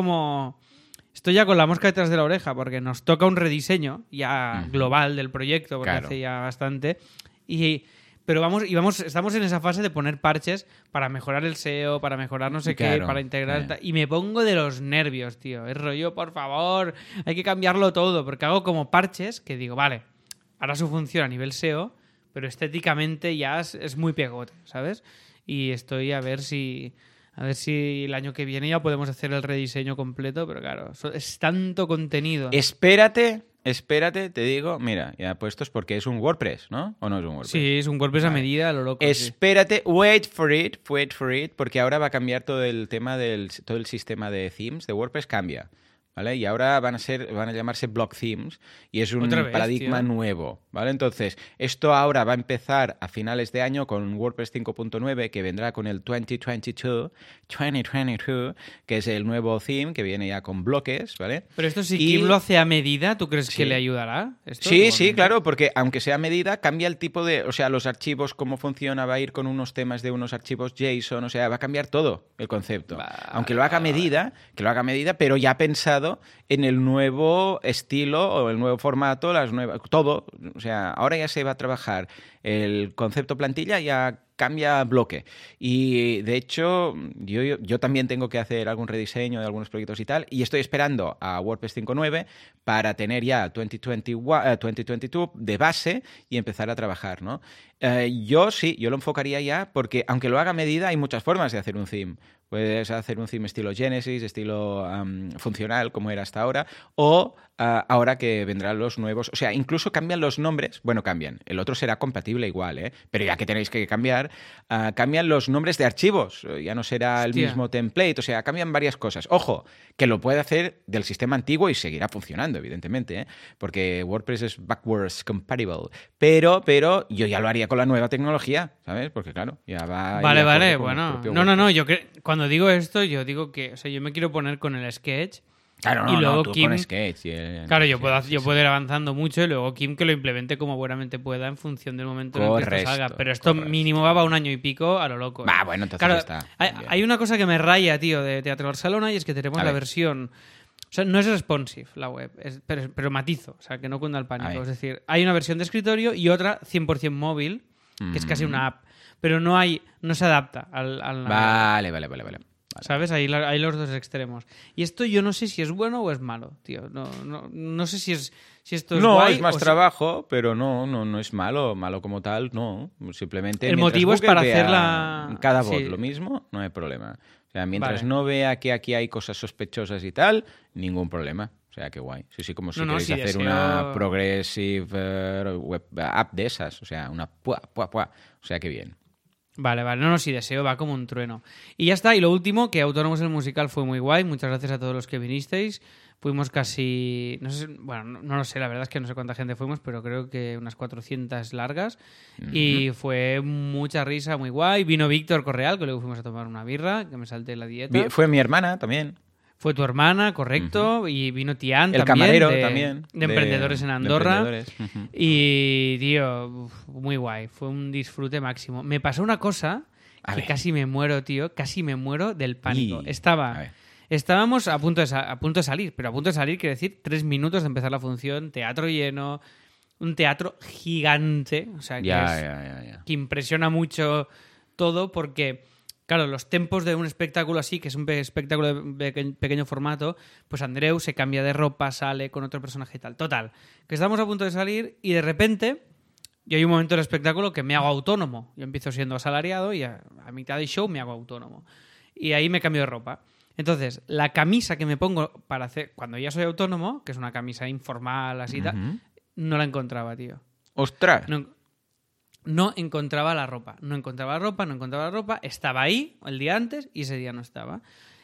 ya con la mosca detrás de la oreja porque nos toca un rediseño ya global del proyecto, porque hace ya bastante. Pero estamos en esa fase de poner parches para mejorar el SEO, para mejorar no sé qué, para integrar... Y me pongo de los nervios, tío. Es rollo, por favor, hay que cambiarlo todo. Porque hago como parches que digo, vale, ahora su función a nivel SEO, pero estéticamente ya es muy pegote, ¿sabes? Y estoy a ver si el año que viene ya podemos hacer el rediseño completo, pero claro, es tanto contenido. Espérate, te digo, mira, ya puestos porque es un WordPress, ¿no? ¿O no es un WordPress? Sí, es un WordPress a medida, lo loco. Espérate, wait for it, porque ahora va a cambiar todo el tema todo el sistema de themes de WordPress cambia, ¿vale? Y ahora van a llamarse block themes y es un paradigma nuevo, ¿vale? Entonces, esto ahora va a empezar a finales de año con WordPress 5.9 que vendrá con el 2022, que es el nuevo theme que viene ya con bloques, ¿vale? Pero esto si Kim lo hace a medida, ¿tú crees que le ayudará? Sí, claro, porque aunque sea a medida, cambia el tipo de... O sea, los archivos, cómo funciona, va a ir con unos temas de unos archivos JSON, o sea, va a cambiar todo el concepto. Aunque lo haga a medida, pero ya pensado en el nuevo estilo o el nuevo formato, todo. O sea, ahora ya se va a trabajar el concepto plantilla ya cambia bloque. Y de hecho, yo también tengo que hacer algún rediseño de algunos proyectos y tal, y estoy esperando a WordPress 5.9 para tener ya 2022 de base y empezar a trabajar, ¿no? Yo lo enfocaría ya porque, aunque lo haga a medida, hay muchas formas de hacer un theme. Puedes hacer un theme estilo Genesis, estilo funcional, como era hasta ahora, o ahora que vendrán los nuevos. O sea, incluso cambian los nombres. Bueno, cambian. El otro será compatible igual, ¿eh? Pero ya que tenéis que cambiar, cambian los nombres de archivos. Ya no será el mismo template. O sea, cambian varias cosas. Ojo, que lo puede hacer del sistema antiguo y seguirá funcionando, evidentemente, ¿eh? Porque WordPress es backwards compatible. Pero yo ya lo haría con la nueva tecnología, ¿sabes? Porque claro, ya va... Vale, bueno. No, yo cuando digo esto, yo digo que, o sea, yo me quiero poner con el Sketch. Claro, y luego tú Kim, con Sketch. Claro, yo puedo ir avanzando mucho y luego Kim que lo implemente como buenamente pueda en función del momento en el que esto salga. Pero esto mínimo va para 1 año y pico a lo loco. Bueno, entonces claro, está. Hay una cosa que me raya, tío, de Teatro Barcelona, y es que tenemos la versión... O sea, no es responsive la web, pero matizo, o sea, que no cunda el pánico. Es decir, hay una versión de escritorio y otra 100% móvil, que es casi una app, pero no se adapta al Vale. ¿Sabes? Hay los dos extremos. Y esto yo no sé si es bueno o es malo, tío. No sé si esto es guay. No, es más trabajo, pero no es malo. Malo como tal, no. Simplemente el motivo es para hacerla... cada bot lo mismo, no hay problema. O sea, mientras no vea que aquí hay cosas sospechosas y tal, ningún problema. O sea, qué guay. Sí, como si queréis hacer una progressive web app de esas. O sea, una O sea, qué bien. Vale. No, si deseo, va como un trueno. Y ya está. Y lo último, que Autónomos el Musical fue muy guay. Muchas gracias a todos los que vinisteis. Fuimos casi... no lo sé, la verdad es que no sé cuánta gente fuimos, pero creo que unas 400 largas. Y fue mucha risa, muy guay. Vino Víctor Correal, que luego fuimos a tomar una birra, que me salté la dieta. Fue mi hermana también. Fue tu hermana, correcto, y vino Tian el también. Camarero de también. De Emprendedores en Andorra. Y, tío, muy guay. Fue un disfrute máximo. Me pasó una cosa que casi me muero, tío. Casi me muero del pánico. Estábamos a punto de salir, pero a punto de salir quiere decir 3 minutos de empezar la función, teatro lleno, un teatro gigante. O sea, que impresiona mucho todo porque... Claro, los tempos de un espectáculo así, que es un espectáculo de pequeño formato, pues Andreu se cambia de ropa, sale con otro personaje y tal. Total, que estamos a punto de salir y de repente yo hay un momento del espectáculo que me hago autónomo. Yo empiezo siendo asalariado y a mitad del show me hago autónomo. Y ahí me cambio de ropa. Entonces, la camisa que me pongo para hacer cuando ya soy autónomo, que es una camisa informal así tal, no la encontraba, tío. ¡Ostras! No encontraba la ropa. Estaba ahí el día antes y ese día no estaba.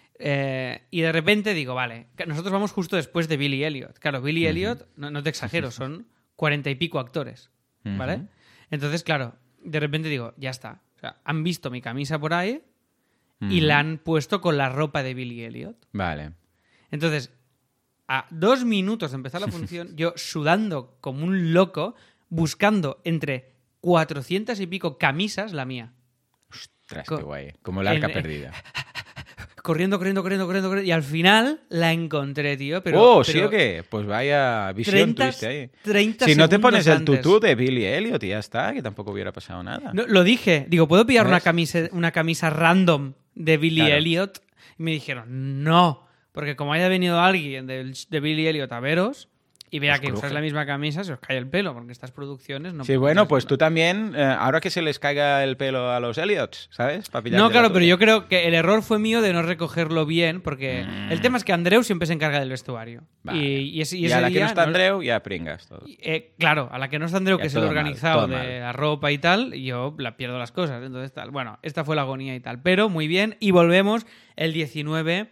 Y de repente digo, vale, nosotros vamos justo después de Billy Elliot. Claro, Billy Elliot, no te exagero, son 40 y pico actores, ¿vale? Entonces, claro, de repente digo, ya está. O sea, han visto mi camisa por ahí y la han puesto con la ropa de Billy Elliot. Vale. Entonces, a 2 minutos de empezar la función, yo sudando como un loco, buscando entre 400 y pico camisas, la mía. Ostras, qué guay. Como el arca perdida. Corriendo. Y al final la encontré, tío. Pero, ¿sí o qué? Pues vaya visión tuviste ahí. 30 si no te pones el antes. tutú de Billy Elliot y ya está, que tampoco hubiera pasado nada. No, lo dije. Digo, ¿puedo pillar una camisa random de Billy Elliot? Y me dijeron, no. Porque como haya venido alguien de Billy Elliot a veros... Y vea que usas la misma camisa, se os cae el pelo, porque estas producciones no... Sí, bueno, pues tú también, ahora que se les caiga el pelo a los Elliots, ¿sabes? No, claro, pero yo creo que el error fue mío de no recogerlo bien, porque el tema es que Andreu siempre se encarga del vestuario. Vale. Y a la que no está Andreu, ya pringas todo. Claro, a la que no está Andreu, ya que es el organizado mal, de la ropa y tal, yo la pierdo las cosas. Entonces, tal. Bueno, esta fue la agonía y tal. Pero muy bien, y volvemos el 19...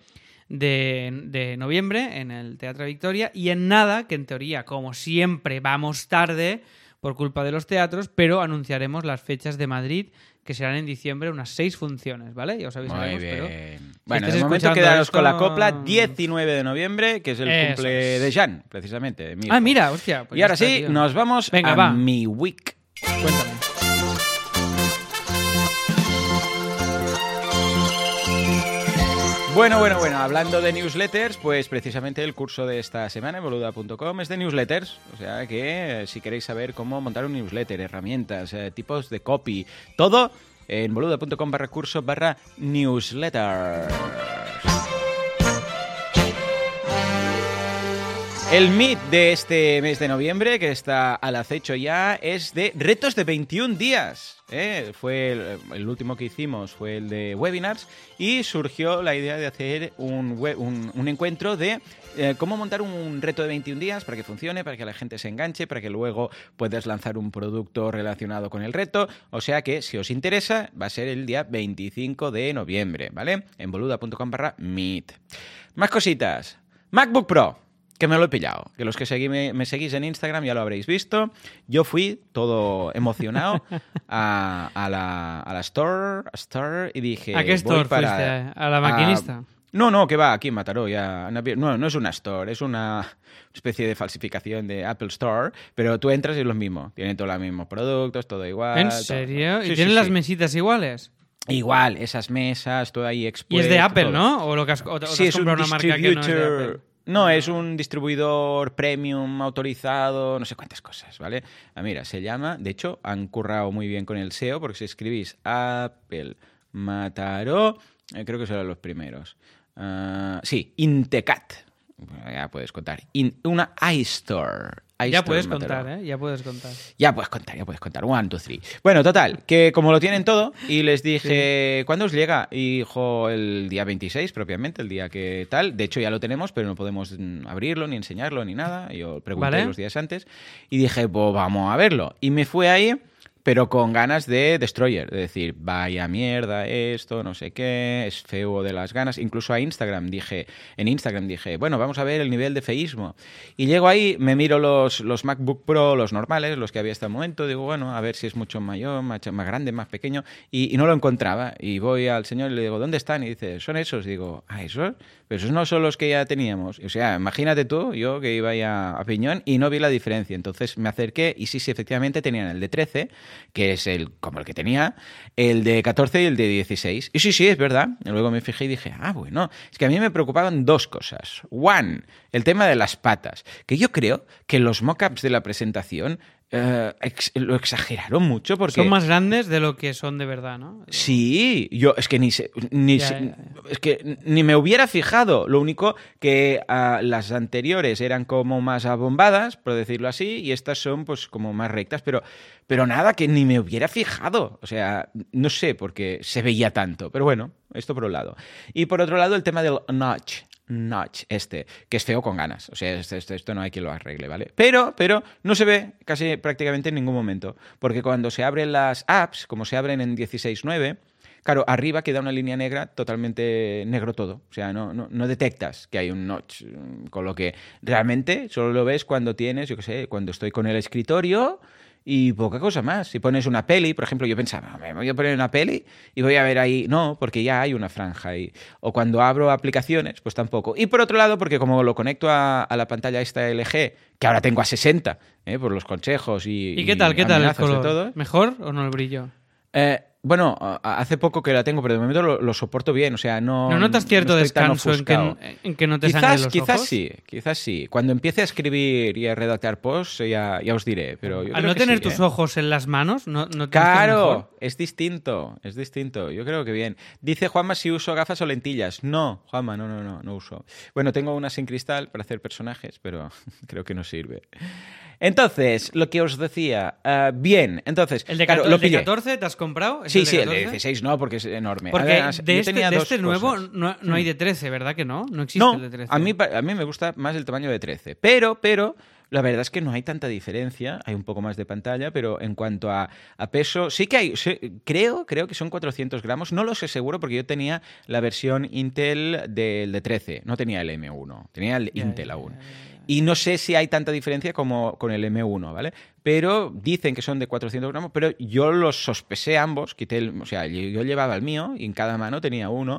de noviembre en el Teatro Victoria y en nada, que en teoría, como siempre, vamos tarde por culpa de los teatros, pero anunciaremos las fechas de Madrid, que serán en diciembre unas 6 funciones, ¿vale? Ya os avisaremos. Muy bien. Pero bueno, de momento quedaros con la copla 19 de noviembre, que es el cumple de Jan, precisamente. De mira, hostia. Pues y ahora sí, nos vamos a mi week. Cuéntame. Bueno, hablando de newsletters, pues precisamente el curso de esta semana en boluda.com es de newsletters, o sea que si queréis saber cómo montar un newsletter, herramientas, tipos de copy, todo en boluda.com/curso/newsletters. El Meet de este mes de noviembre, que está al acecho ya, es de retos de 21 días. Fue el último que hicimos, fue el de webinars, y surgió la idea de hacer un encuentro de cómo montar un reto de 21 días para que funcione, para que la gente se enganche, para que luego puedas lanzar un producto relacionado con el reto. O sea que, si os interesa, va a ser el día 25 de noviembre, ¿vale? En boluda.com/meet. Más cositas. MacBook Pro. Que me lo he pillado, que los que me seguís en Instagram ya lo habréis visto. Yo fui todo emocionado a la store y dije... ¿A qué store fuiste? ¿A la maquinista? No, que va, aquí en Mataró. Ya, no es una store, es una especie de falsificación de Apple Store, pero tú entras y es lo mismo. Tienen todos los mismos productos, todo igual. ¿En serio? Todo. ¿Y Sí, tienen sí, las sí. mesitas iguales? Igual, esas mesas, todo ahí expuesto. Y es de Apple, todo. ¿no? ¿O te has Sí, es un comprado una marca que no es de Apple? distributor. No, es un distribuidor premium autorizado, no sé cuántas cosas, ¿vale? Mira, se llama, de hecho, han currado muy bien con el SEO, porque si escribís Apple Mataró, creo que serán los primeros. Sí, Intecat. Ya puedes contar. Una iStore. Ya puedes contar, ¿eh? Ya puedes contar. Ya puedes contar. 1, 2, 3. Bueno, total, que como lo tienen todo, y les dije, sí. ¿Cuándo os llega? Y dijo el día 26, propiamente, el día que tal. De hecho, ya lo tenemos, pero no podemos abrirlo, ni enseñarlo, ni nada. Yo pregunté los días antes y dije, pues vamos a verlo. Y me fui ahí, pero con ganas de Destroyer, de decir, vaya mierda esto, no sé qué, es feo de las ganas. Incluso en Instagram dije, bueno, vamos a ver el nivel de feísmo. Y llego ahí, me miro los MacBook Pro, los normales, los que había hasta el momento, digo, bueno, a ver si es mucho mayor, más grande, más pequeño, y no lo encontraba. Y voy al señor y le digo, ¿dónde están? Y dice, son esos. Y digo, ¿esos? Pero esos no son los que ya teníamos. O sea, imagínate tú, yo que iba ya a piñón y no vi la diferencia. Entonces me acerqué y sí, efectivamente tenían el de 13, que es como el que tenía, el de 14 y el de 16. Y sí, es verdad. Y luego me fijé y dije, bueno, es que a mí me preocupaban dos cosas. One, el tema de las patas, que yo creo que los mockups de la presentación lo exageraron mucho porque... Son más grandes de lo que son de verdad, ¿no? Sí, yo es que es que ni me hubiera fijado. Lo único que las anteriores eran como más abombadas, por decirlo así, y estas son pues como más rectas, pero nada, que ni me hubiera fijado. O sea, no sé por qué se veía tanto, pero bueno, esto por un lado. Y por otro lado, el tema del notch, que es feo con ganas. O sea, esto no hay quien lo arregle, ¿vale? Pero no se ve casi prácticamente en ningún momento, porque cuando se abren las apps, como se abren en 16.9, claro, arriba queda una línea negra, totalmente negro todo. O sea, no detectas que hay un notch, con lo que realmente solo lo ves cuando tienes, yo qué sé, cuando estoy con el escritorio y poca cosa más. Si pones una peli, por ejemplo, yo pensaba, me voy a poner una peli y voy a ver ahí, no, porque ya hay una franja ahí. O cuando abro aplicaciones, pues tampoco. Y por otro lado, porque como lo conecto a la pantalla esta LG, que ahora tengo a 60, por los consejos y qué tal el color? Todo. ¿Mejor o no el brillo? Bueno, hace poco que la tengo, pero de momento lo soporto bien. O sea, ¿No notas cierto descanso en que no te sangren los ojos? Quizás sí. Cuando empiece a escribir y a redactar posts, ya os diré. Pero yo al creo no que tener sí, tus ojos en las manos, ¿no claro, es distinto. Yo creo que bien. Dice Juanma si uso gafas o lentillas. No, Juanma, no uso. Bueno, tengo unas sin cristal para hacer personajes, pero creo que no sirve. Entonces, lo que os decía, bien, entonces... ¿El de 14 te has comprado? Sí, el de 16 no, porque es enorme. Porque además, de este nuevo no hay de 13, ¿verdad que no? No existe el de 13. A mí me gusta más el tamaño de 13, pero la verdad es que no hay tanta diferencia, hay un poco más de pantalla, pero en cuanto a peso, sí que hay, creo que son 400 gramos, no lo sé seguro porque yo tenía la versión Intel del de 13, no tenía el M1, tenía el Intel aún. Y no sé si hay tanta diferencia como con el M1, ¿vale? Pero dicen que son de 400 gramos, pero yo los sospesé ambos, yo llevaba el mío y en cada mano tenía uno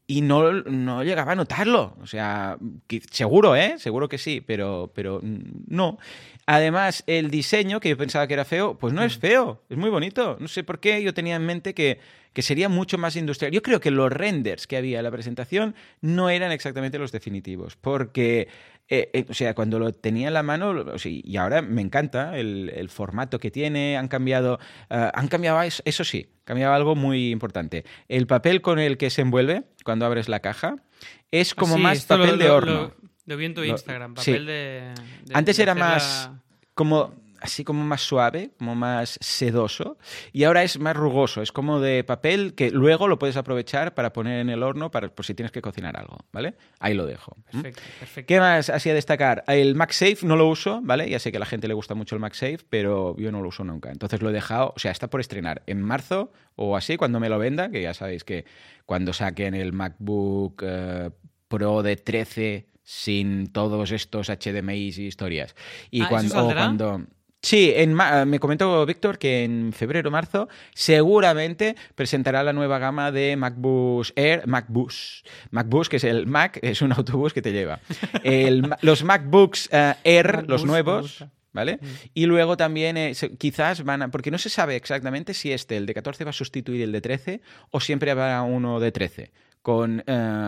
y no llegaba a notarlo. O sea, seguro, ¿eh? Seguro que sí, pero no. Además, el diseño, que yo pensaba que era feo, pues no es feo, es muy bonito. No sé por qué yo tenía en mente que sería mucho más industrial. Yo creo que los renders que había en la presentación no eran exactamente los definitivos, porque, o sea, cuando lo tenía en la mano, o sea, y ahora me encanta el formato que tiene, han cambiado eso sí, cambiaba algo muy importante. El papel con el que se envuelve cuando abres la caja es como más papel de horno. Lo vi en tu Instagram, papel sí. de Antes de era hacer más como así como más suave, como más sedoso, y ahora es más rugoso, es como de papel que luego lo puedes aprovechar para poner en el horno por si tienes que cocinar algo, ¿vale? Ahí lo dejo. Perfecto, perfecto. ¿Qué más así a destacar? El MagSafe no lo uso, ¿vale? Ya sé que a la gente le gusta mucho el MagSafe, pero yo no lo uso nunca. Entonces lo he dejado, o sea, está por estrenar en marzo o así, cuando me lo venda, que ya sabéis que cuando saquen el MacBook Pro de 13 sin todos estos HDMI y historias. Y cuando sí, me comentó Víctor que en febrero o marzo seguramente presentará la nueva gama de MacBooks Air, MacBooks, que es el Mac, es un autobús que te lleva. Los MacBooks Air, los nuevos, ¿vale? Y luego también quizás porque no se sabe exactamente si el de 14 va a sustituir el de 13 o siempre habrá uno de 13. Con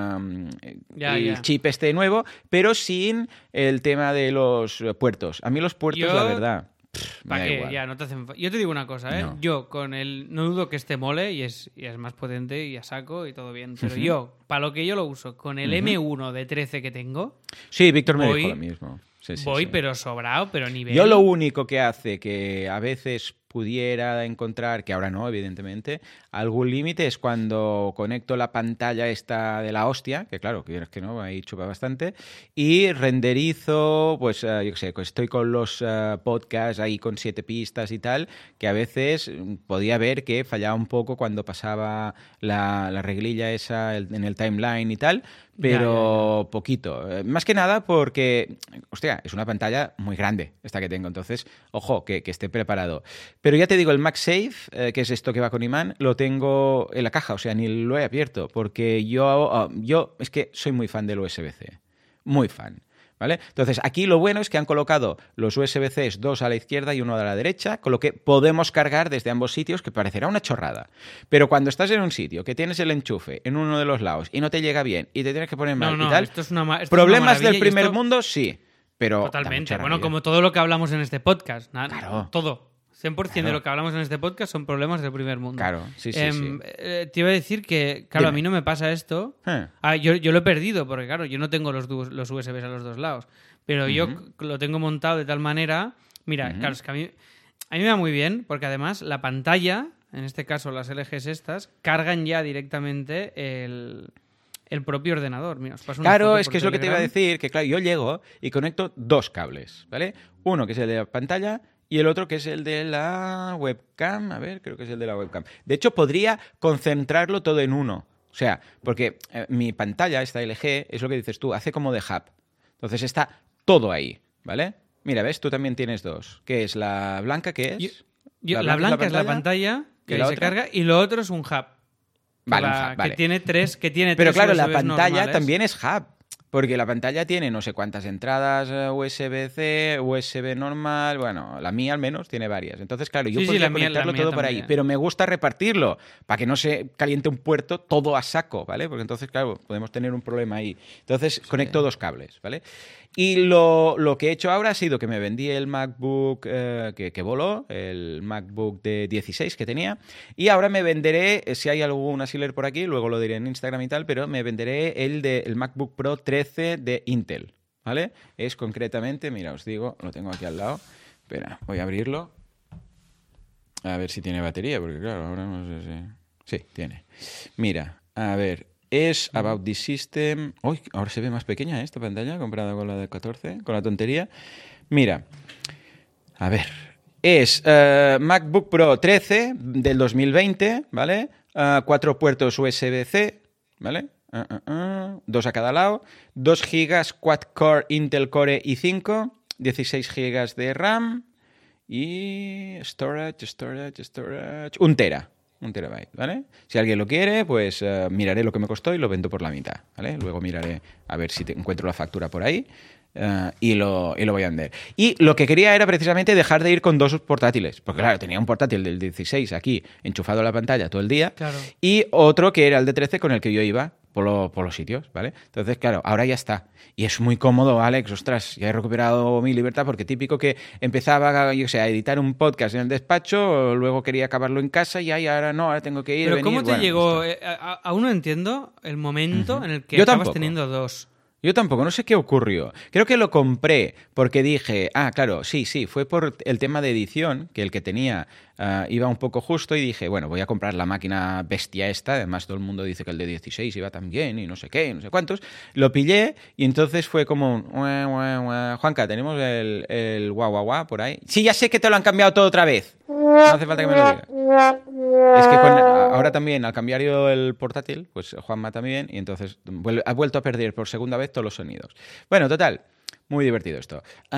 el chip este nuevo, pero sin el tema de los puertos. A mí los puertos, la verdad... ¿Para qué? Ya, no te hacen... Yo te digo una cosa, ¿eh? No. Yo no dudo que este mole y es más potente y a saco y todo bien, pero yo, para lo que yo lo uso, con el M1 de 13 que tengo... Sí, Víctor me dijo lo mismo. Sí, pero sobrado, pero nivel... Yo lo único que hace que a veces pudiera encontrar, que ahora no, evidentemente, algún límite es cuando conecto la pantalla esta de la hostia, que claro, quieres que no, ahí chupa bastante, y renderizo, pues yo qué sé, estoy con los podcasts ahí con 7 pistas y tal, que a veces podía ver que fallaba un poco cuando pasaba la reglilla esa en el timeline y tal, pero poquito. Más que nada porque, hostia, es una pantalla muy grande esta que tengo, entonces, ojo, que esté preparado. Pero ya te digo, el MagSafe, que es esto que va con imán, lo tengo en la caja, o sea, ni lo he abierto, porque yo es que soy muy fan del USB-C, muy fan. ¿Vale? Entonces, aquí lo bueno es que han colocado los USB-Cs 2 a la izquierda y uno a la derecha, con lo que podemos cargar desde ambos sitios, que parecerá una chorrada. Pero cuando estás en un sitio que tienes el enchufe en uno de los lados y no te llega bien y te tienes que poner mal y tal, problemas del primer mundo, sí. Pero totalmente. Bueno, como todo lo que hablamos en este podcast. Claro. Todo. 100% de lo que hablamos en este podcast son problemas del primer mundo. Claro, sí. Te iba a decir que, claro, a mí no me pasa esto. Yo lo he perdido, porque claro, yo no tengo los USBs a los dos lados. Pero yo lo tengo montado de tal manera... Mira, claro, es que a mí me va muy bien, porque además la pantalla, en este caso las LGs estas, cargan ya directamente el propio ordenador. Mira, os paso una claro, foto es por que es lo que te iba a Telegram. decir, que claro, yo llego y conecto 2 cables, ¿vale? Uno que es el de la pantalla y el otro que es el de la webcam. A ver, creo que es el de la webcam. De hecho, podría concentrarlo todo en uno. O sea, porque mi pantalla, esta LG, es lo que dices tú, hace como de hub. Entonces está todo ahí, ¿vale? Mira, ¿ves? Tú también tienes 2. ¿Qué es? ¿La blanca qué es? La blanca es la pantalla que ahí se carga y lo otro es un hub. Vale, un hub, vale. Que tiene tres Pero claro, USBs la pantalla normales. también es hub. Porque la pantalla tiene no sé cuántas entradas USB-C, USB normal, bueno, la mía al menos tiene varias. Entonces, claro, yo podría conectarlo todo por ahí, pero me gusta repartirlo para que no se caliente un puerto todo a saco, ¿vale? Porque entonces, claro, podemos tener un problema ahí. Entonces, conecto 2 cables, ¿vale? Y lo que he hecho ahora ha sido que me vendí el MacBook que voló, el MacBook de 16 que tenía, y ahora me venderé, si hay alguna Sealer por aquí, luego lo diré en Instagram y tal, pero me venderé el MacBook Pro 13 de Intel, ¿vale? Es concretamente, mira, os digo, lo tengo aquí al lado, espera, voy a abrirlo, a ver si tiene batería, porque claro, ahora no sé si... Sí, tiene. Mira, a ver... Es About the System... Uy, ahora se ve más pequeña esta pantalla comparada con la de 14, con la tontería. Mira, a ver. Es MacBook Pro 13 del 2020, ¿vale? 4 puertos USB-C, ¿vale? 2 a cada lado. 2 GB quad-core Intel Core i5. 16 GB de RAM. Y storage. 1 tera. 1 TB, ¿vale? Si alguien lo quiere, pues miraré lo que me costó y lo vendo por la mitad, ¿vale? Luego miraré a ver si encuentro la factura por ahí y lo voy a vender. Y lo que quería era precisamente dejar de ir con 2 portátiles, porque claro, tenía un portátil del 16 aquí enchufado a la pantalla todo el día, Claro. y otro que era el de 13 con el que yo iba por los sitios, ¿vale? Entonces, claro, ahora ya está. Y es muy cómodo, Alex, ostras, ya he recuperado mi libertad, porque típico que empezaba, yo sé, a editar un podcast en el despacho, luego quería acabarlo en casa y ahora no, ahora tengo que ir, Pero venir. ¿cómo te bueno, llegó? Aún no entiendo el momento en el que Yo acabas tampoco. teniendo 2. Yo tampoco, no sé qué ocurrió. Creo que lo compré porque dije, claro, sí, fue por el tema de edición, que el que tenía iba un poco justo y dije, bueno, voy a comprar la máquina bestia esta, además todo el mundo dice que el de 16 iba tan bien y no sé qué, no sé cuántos. Lo pillé y entonces fue como, Juanca, tenemos el guau guau guau por ahí. Sí, ya sé que te lo han cambiado todo otra vez. No hace falta que me lo digas. Es que ahora también, al cambiar yo el portátil, pues Juanma también, y entonces ha vuelto a perder por segunda vez todos los sonidos. Bueno, total, muy divertido esto.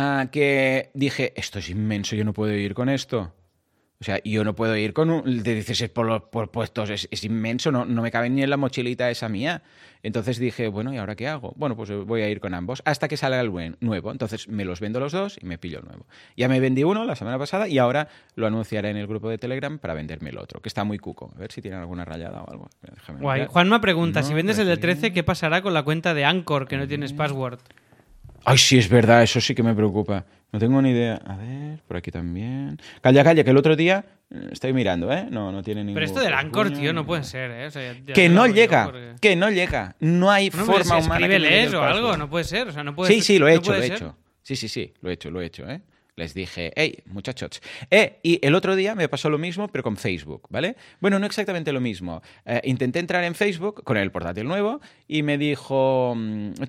Que dije, esto es inmenso, yo no puedo ir con esto. O sea, yo no puedo ir con un de 16 por puestos, es inmenso, no me cabe ni en la mochilita esa mía. Entonces dije, bueno, ¿y ahora qué hago? Bueno, pues voy a ir con ambos hasta que salga el nuevo. Entonces me los vendo los 2 y me pillo el nuevo. Ya me vendí uno la semana pasada y ahora lo anunciaré en el grupo de Telegram para venderme el otro, que está muy cuco. A ver si tienen alguna rayada o algo. Déjame Guay. mirar. Juanma pregunta, No, si vendes por el de aquí. 13, ¿qué pasará con la cuenta de Anchor que no tienes password? Ay, sí, es verdad, eso sí que me preocupa. No tengo ni idea. A ver, por aquí también. Calla, que el otro día estoy mirando, ¿eh? No tiene ningún... Pero esto del Anchor, tío, no puede ser, ¿eh? O sea, ya Que te lo no hago yo llega, porque- que no llega. No hay No, pero forma si humana que me llegue escríbeles el o algo, password. no puede ser. O sea, no puede ser. Sí, lo he no hecho, puede lo he ser. hecho. Sí, lo he hecho, ¿eh? Les dije, hey, muchachos. Y el otro día me pasó lo mismo, pero con Facebook, ¿vale? Bueno, no exactamente lo mismo. Intenté entrar en Facebook con el portátil nuevo y me dijo,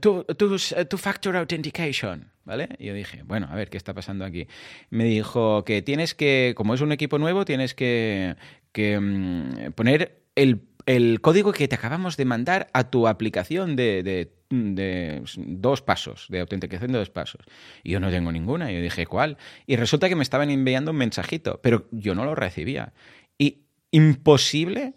two-factor authentication, ¿vale? Y yo dije, bueno, a ver, ¿qué está pasando aquí? Me dijo que tienes que, como es un equipo nuevo, tienes que poner el código que te acabamos de mandar a tu aplicación de 2 pasos, de autenticación de 2 pasos. Y yo no tengo ninguna. Y yo dije, ¿cuál? Y resulta que me estaban enviando un mensajito, pero yo no lo recibía. Y imposible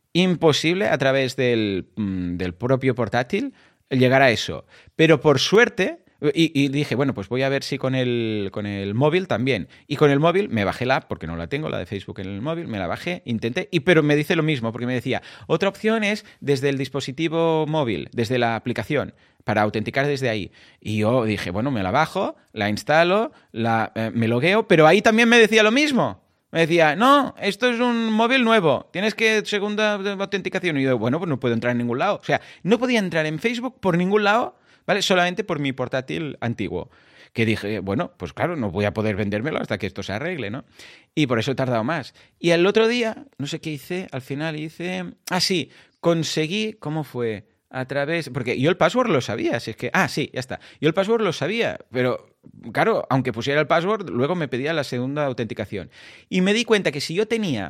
a través del propio portátil llegar a eso. Pero por suerte... Y dije, bueno, pues voy a ver si con el móvil también. Y con el móvil me bajé la app, porque no la tengo, la de Facebook en el móvil, me la bajé, intenté, pero me dice lo mismo, porque me decía, otra opción es desde el dispositivo móvil, desde la aplicación, para autenticar desde ahí. Y yo dije, bueno, me la bajo, la instalo, me logueo, pero ahí también me decía lo mismo. Me decía, no, esto es un móvil nuevo, tienes que segunda autenticación. Y yo, bueno, pues no puedo entrar en ningún lado. O sea, no podía entrar en Facebook por ningún lado, ¿vale? Solamente por mi portátil antiguo. Que dije, bueno, pues claro, no voy a poder vendérmelo hasta que esto se arregle, ¿no? Y por eso he tardado más. Y el otro día, no sé qué hice, al final hice... sí, conseguí, ¿cómo fue? A través... Porque yo el password lo sabía, si es que... sí, ya está. Yo el password lo sabía, pero claro, aunque pusiera el password, luego me pedía la segunda autenticación. Y me di cuenta que si yo tenía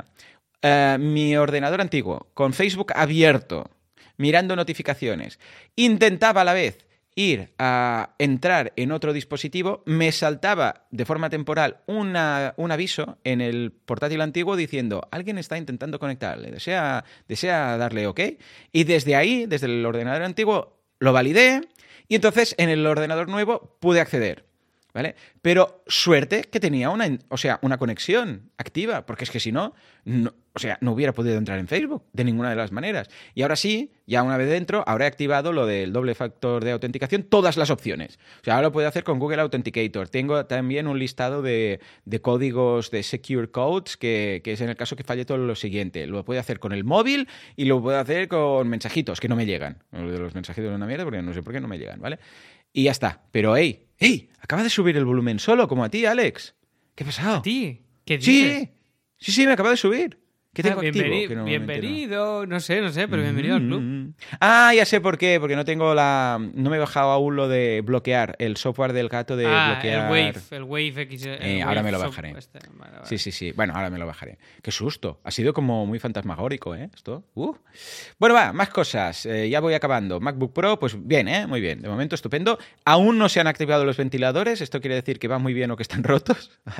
mi ordenador antiguo con Facebook abierto, mirando notificaciones, intentaba a la vez ir a entrar en otro dispositivo, me saltaba de forma temporal un aviso en el portátil antiguo diciendo, alguien está intentando conectarle, desea darle OK. Y desde ahí, desde el ordenador antiguo, lo validé y entonces en el ordenador nuevo pude acceder, ¿vale? Pero suerte que tenía una conexión activa, porque es que si no, no hubiera podido entrar en Facebook de ninguna de las maneras. Y ahora sí, ya una vez dentro, ahora he activado lo del doble factor de autenticación, todas las opciones. O sea, ahora lo puedo hacer con Google Authenticator. Tengo también un listado de códigos de Secure Codes, que es en el caso que falle todo lo siguiente. Lo puedo hacer con el móvil y lo puedo hacer con mensajitos que no me llegan. Lo de los mensajitos es una mierda porque no sé por qué no me llegan, ¿vale? Y ya está. Pero, ¡hey! Acaba de subir el volumen solo, como a ti, Alex. ¿Qué ha pasado? ¿A ti? ¿Qué dices? Sí, me acaba de subir. ¿Qué tengo activo? Que Bienvenido, no sé, pero bienvenido al club. Ya sé por qué, porque no me he bajado aún lo de bloquear, el software del gato de bloquear. El Wave X. Ahora me lo bajaré. Vale. Sí. Bueno, ahora me lo bajaré. Qué susto. Ha sido como muy fantasmagórico, ¿eh? Esto. Bueno, va, más cosas. Ya voy acabando. MacBook Pro, pues bien, ¿eh? Muy bien. De momento, estupendo. Aún no se han activado los ventiladores. Esto quiere decir que va muy bien o que están rotos. ¿Vale?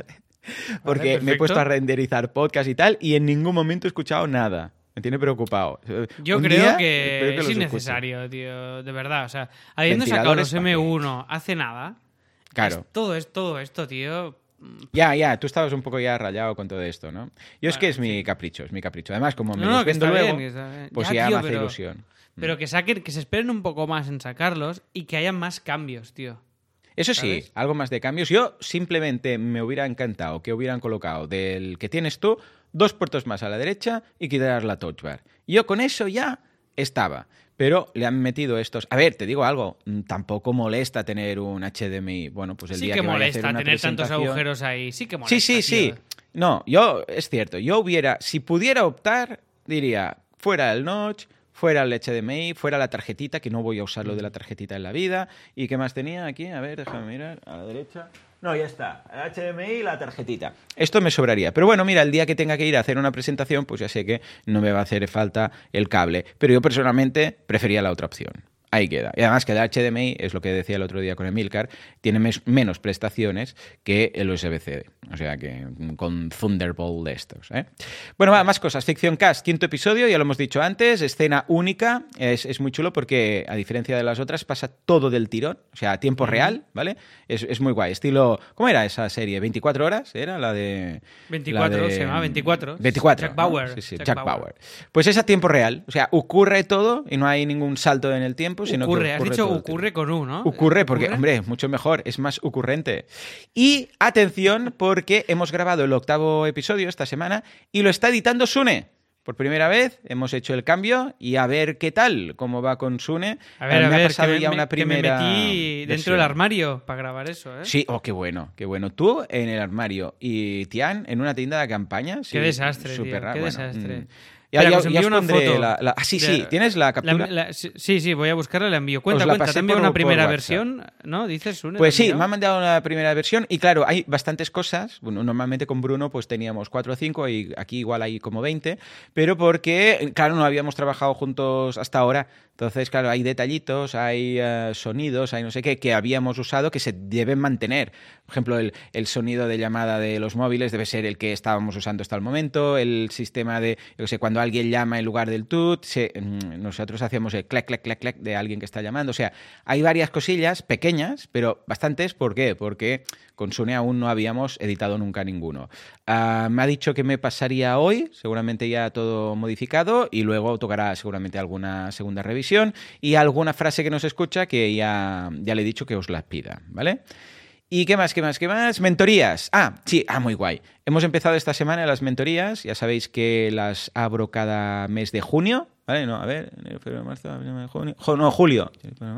Porque Vale, me he puesto perfecto. a renderizar podcast y tal y en ningún momento he escuchado nada. Me tiene preocupado. Yo Un creo día que espero es los escuche. innecesario, tío, de verdad. O sea, habiendo sacado Ventiladores, los ¿para qué? M1 hace nada, Claro. todo esto, tío. Ya, tú estabas un poco ya rayado con todo esto, ¿no? Yo es Bueno, que es en mi fin. capricho, es mi capricho. Además, como me No, los no, que vendo está luego, bien, que está bien. pues Ya, ya tío, me hace ilusión. Pero que saquen, que se esperen un poco más en sacarlos y que haya más cambios, tío. Eso sí, ¿Sabes? algo más de cambios. Yo simplemente me hubiera encantado que hubieran colocado del que tienes tú 2 puertos más a la derecha y quitar la touch bar. Yo con eso ya estaba. Pero le han metido estos... A ver, te digo algo, tampoco molesta tener un HDMI. Bueno, pues el Sí día que que vaya a hacer molesta una tener tantos presentación- agujeros ahí. Sí que molesta. Sí. tío. No, es cierto, si pudiera optar, diría, fuera el notch, fuera el HDMI, fuera la tarjetita, que no voy a usar lo de la tarjetita en la vida. ¿Y qué más tenía aquí? A ver, déjame mirar, a la derecha. No, ya está, el HDMI y la tarjetita. Esto me sobraría. Pero bueno, mira, el día que tenga que ir a hacer una presentación, pues ya sé que no me va a hacer falta el cable. Pero yo personalmente prefería la otra opción. Ahí queda. Y además que el HDMI, es lo que decía el otro día con Emilcar, tiene menos prestaciones que el USB-C. O sea que con Thunderbolt de estos. Bueno, va, más cosas. Ficción Cast, 5º episodio, ya lo hemos dicho antes, escena única. Es muy chulo porque, a diferencia de las otras, pasa todo del tirón. O sea, a tiempo real, ¿vale? Es muy guay. Estilo... ¿Cómo era esa serie? ¿24 horas? ¿Era la de...? 24, la de- se llama 24. 24. Jack ¿no? Bauer. Sí, Jack Bauer. Pues es a tiempo real. O sea, ocurre todo y no hay ningún salto en el tiempo, sino Ocurre, que has ocurre dicho todo el ocurre con U, ¿no? Ocurre porque, hombre, mucho mejor, es más ocurrente. Y atención, porque hemos grabado el 8º episodio esta semana y lo está editando Sune. Por primera vez hemos hecho el cambio y a ver qué tal, cómo va con Sune. A ver, Me ha que pasado me, ya una que me primera metí dentro versión. del armario para grabar eso, ¿eh? Sí, qué bueno, qué bueno. Tú en el armario y Tian en una tienda de campaña. Sí, Qué desastre, tío, súper raro. qué Bueno, desastre. Ya, Espera, ya, que os ya envío os una pondré foto Ah, sí, ¿tienes la captura? Sí, voy a buscarla y la envío. Os Cuenta, la te pasé envío por- una por primera WhatsApp. versión, ¿no? Dices, Sune, Pues ¿te sí, envió? me han mandado una primera versión y claro, hay bastantes cosas. Bueno, normalmente con Bruno pues teníamos 4 o 5 y aquí igual hay como 20, pero porque, claro, no habíamos trabajado juntos hasta ahora. Entonces, claro, hay detallitos, hay sonidos, hay no sé qué, que habíamos usado que se deben mantener. Por ejemplo, el sonido de llamada de los móviles debe ser el que estábamos usando hasta el momento, el sistema de, yo qué sé, cuando alguien llama en lugar del tut, nosotros hacíamos el clac, clac, clac, clac de alguien que está llamando. O sea, hay varias cosillas pequeñas, pero bastantes. ¿Por qué? Porque con Sune aún no habíamos editado nunca ninguno. Me ha dicho que me pasaría hoy, seguramente ya todo modificado, y luego tocará seguramente alguna segunda revisión y alguna frase que nos escucha que ya le he dicho que os la pida, ¿vale? ¿Y qué más? Mentorías. Sí, muy guay. Hemos empezado esta semana las mentorías. Ya sabéis que las abro cada mes de junio. ¿Vale? No, a ver, enero, febrero, marzo, abril, junio. No, julio.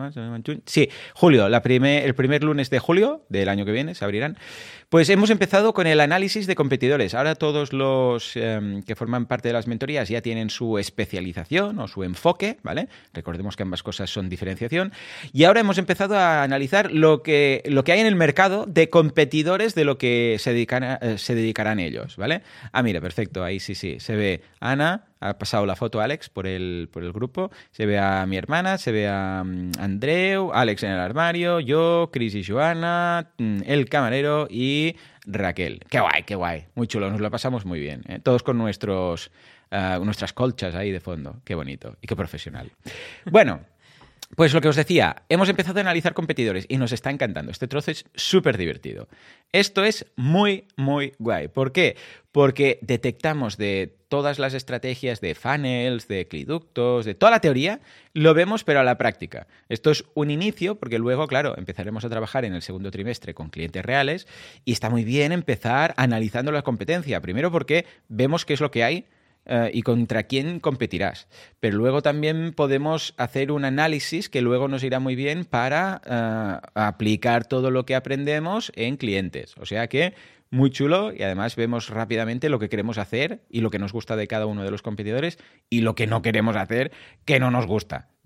Sí, julio. El primer lunes de julio del año que viene se abrirán. Pues hemos empezado con el análisis de competidores. Ahora todos los que forman parte de las mentorías ya tienen su especialización o su enfoque, ¿vale? Recordemos que ambas cosas son diferenciación. Y ahora hemos empezado a analizar lo que hay en el mercado de competidores de lo que se dedicarán ellos, ¿vale? Mira, perfecto, ahí sí, se ve Ana. Ha pasado la foto Alex por el grupo. Se ve a mi hermana, se ve a Andreu, Alex en el armario, yo, Cris y Joana, el camarero y Raquel. Qué guay. Muy chulo, nos lo pasamos muy bien. Todos con nuestras colchas ahí de fondo. Qué bonito y qué profesional. Bueno, pues lo que os decía, hemos empezado a analizar competidores y nos está encantando. Este trozo es súper divertido. Esto es muy, muy guay. ¿Por qué? Porque detectamos de todas las estrategias de funnels, de cliductos, de toda la teoría, lo vemos pero a la práctica. Esto es un inicio porque luego, claro, empezaremos a trabajar en el segundo trimestre con clientes reales y está muy bien empezar analizando la competencia. Primero porque vemos qué es lo que hay y contra quién competirás. Pero luego también podemos hacer un análisis que luego nos irá muy bien para aplicar todo lo que aprendemos en clientes. O sea que muy chulo y además vemos rápidamente lo que queremos hacer y lo que nos gusta de cada uno de los competidores y lo que no queremos hacer, que no nos gusta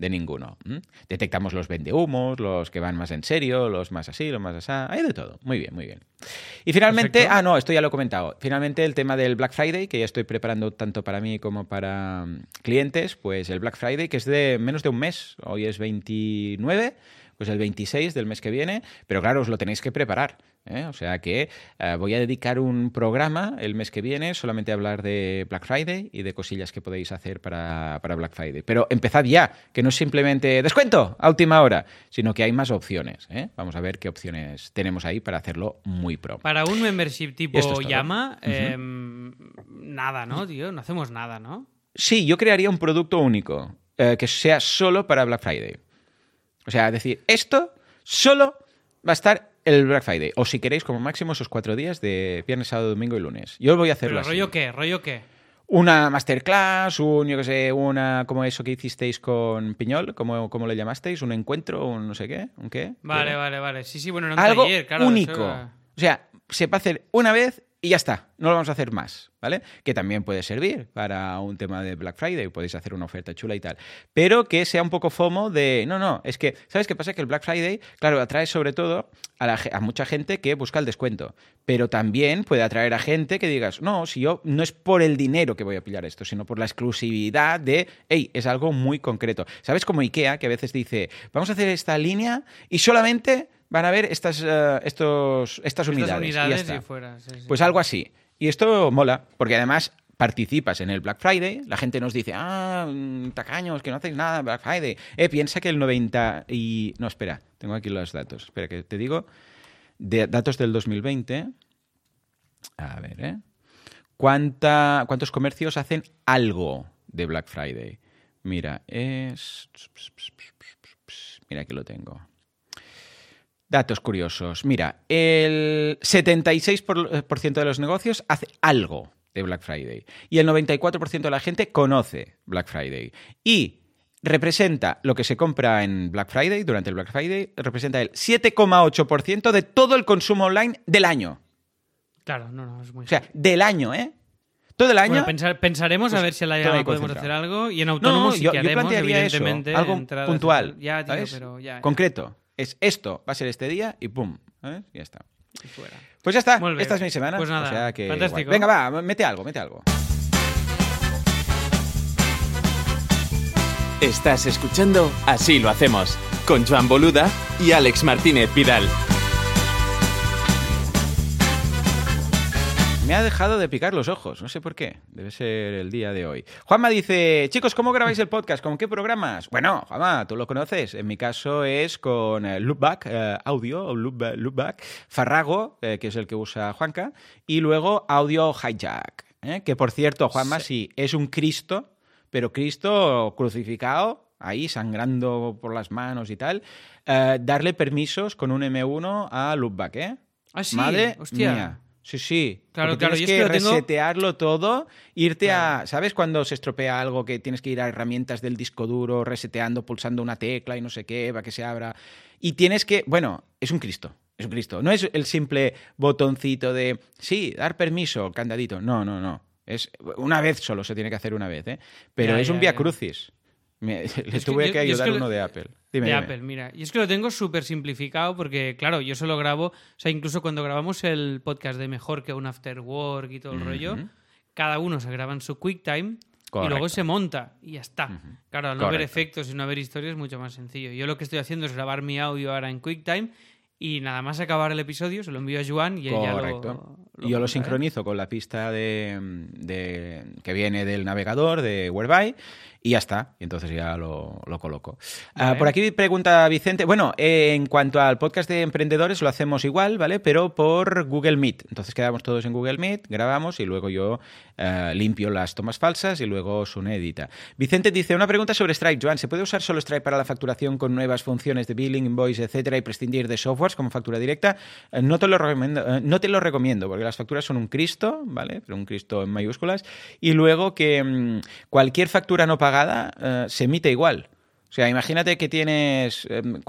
de ninguno. Detectamos los vendehumos, los que van más en serio, los más así, los más así. Hay de todo. Muy bien, muy bien. Y finalmente, Perfecto. esto ya lo he comentado. Finalmente el tema del Black Friday, que ya estoy preparando tanto para mí como para clientes, pues el Black Friday, que es de menos de un mes. Hoy es 29, pues el 26 del mes que viene, pero claro, os lo tenéis que preparar. O sea que voy a dedicar un programa el mes que viene solamente a hablar de Black Friday y de cosillas que podéis hacer para Black Friday. Pero empezad ya, que no es simplemente descuento a última hora, sino que hay más opciones. Vamos a ver qué opciones tenemos ahí para hacerlo muy pro. Para un membership tipo Esto es todo. llama, nada, ¿no, tío? No hacemos nada, ¿no? Sí, yo crearía un producto único que sea solo para Black Friday. O sea, decir, esto solo va a estar el Black Friday. O si queréis, como máximo, esos 4 días de viernes, sábado, domingo y lunes. Yo voy a hacerlo ¿Pero así. rollo qué? Una masterclass, yo qué sé, como eso que hicisteis con Piñol, ¿cómo le llamasteis? ¿Un encuentro? ¿Un no sé qué? ¿Un qué? Vale. Sí, bueno, no un Algo taller, claro. único. Eso... O sea, se va a hacer una vez y ya está. No lo vamos a hacer más, ¿vale? Que también puede servir para un tema de Black Friday. Podéis hacer una oferta chula y tal. Pero que sea un poco FOMO de... No, es que... ¿Sabes qué pasa? Que el Black Friday, claro, atrae sobre todo a mucha gente que busca el descuento. Pero también puede atraer a gente que digas, no, si yo no es por el dinero que voy a pillar esto, sino por la exclusividad de, hey, es algo muy concreto. ¿Sabes? Como IKEA, que a veces dice, vamos a hacer esta línea y solamente van a ver estas unidades. Y ya está. y fuera. Sí. Pues algo así. Y esto mola, porque además participas en el Black Friday, la gente nos dice, tacaños, que no hacéis nada Black Friday. Piensa que el 90 y... No, espera, tengo aquí los datos. Espera, que te digo. Datos del 2020. A ver, ¿Cuántos comercios hacen algo de Black Friday? Mira, Mira, aquí lo tengo. Datos curiosos. Mira, el 76% de los negocios hace algo de Black Friday y el 94% de la gente conoce Black Friday. Y representa lo que se compra en Black Friday, durante el Black Friday, representa el 7,8% de todo el consumo online del año. Claro, no, es muy... O sea, del año, Todo el año... Bueno, pensaremos pues, a ver si en la llama podemos hacer algo y en autónomos sí yo que haremos, plantearía evidentemente. eso, algo puntual, Ya, tío, ¿sabes? pero ya. Concreto. Es esto, va a ser este día y pum, ¿sabes? Ya está. Y fuera. Pues ya está, Molt bé. esta es mi semana. Pues nada, o sea que, fantástico. Venga, va, mete algo. Estás escuchando Así lo hacemos, con Joan Boluda y Àlex Martínez Vidal. Me ha dejado de picar los ojos, no sé por qué. Debe ser el día de hoy. Juanma dice, chicos, ¿cómo grabáis el podcast? ¿Con qué programas? Bueno, Juanma, tú lo conoces. En mi caso es con Loopback Audio, o Loopback, Farrago, que es el que usa Juanca, y luego Audio Hijack, que por cierto, Juanma, sí, es un Cristo, pero Cristo crucificado, ahí sangrando por las manos y tal, darle permisos con un M1 a Loopback, Ah, sí, Madre hostia. mía. Sí. Claro, Tienes yo es que que lo tengo... resetearlo todo, irte Claro. a... ¿Sabes cuando se estropea algo que tienes que ir a herramientas del disco duro, reseteando, pulsando una tecla y no sé qué, para que se abra? Y tienes que... Bueno, es un Cristo. No es el simple botoncito de... Sí, dar permiso, candadito. No. Es una vez solo, se tiene que hacer una vez, Pero es un vía crucis. Le tuve que ayudar uno de Apple. Dime. Apple, mira. Y es que lo tengo súper simplificado porque, claro, yo solo grabo... O sea, incluso cuando grabamos el podcast de Mejor que un After Work y todo el rollo, cada uno se graba en su QuickTime y luego se monta y ya está. Claro, al no haber efectos y no haber historias es mucho más sencillo. Yo lo que estoy haciendo es grabar mi audio ahora en QuickTime y nada más acabar el episodio se lo envío a Joan y él ya lo y yo lo monta, sincronizo con la pista que viene del navegador de Whereby y ya está. Y entonces ya lo coloco. Vale. Por aquí pregunta Vicente. Bueno, en cuanto al podcast de emprendedores lo hacemos igual, ¿vale? Pero por Google Meet. Entonces quedamos todos en Google Meet, grabamos y luego yo limpio las tomas falsas y luego Sune edita. Vicente dice, una pregunta sobre Stripe, Joan. ¿Se puede usar solo Stripe para la facturación con nuevas funciones de billing, invoice, etcétera, y prescindir de softwares como factura directa? No te lo recomiendo porque las facturas son un Cristo, ¿vale? Pero un Cristo en mayúsculas. Y luego que cualquier factura no pagada se emite igual. O sea, imagínate que tienes...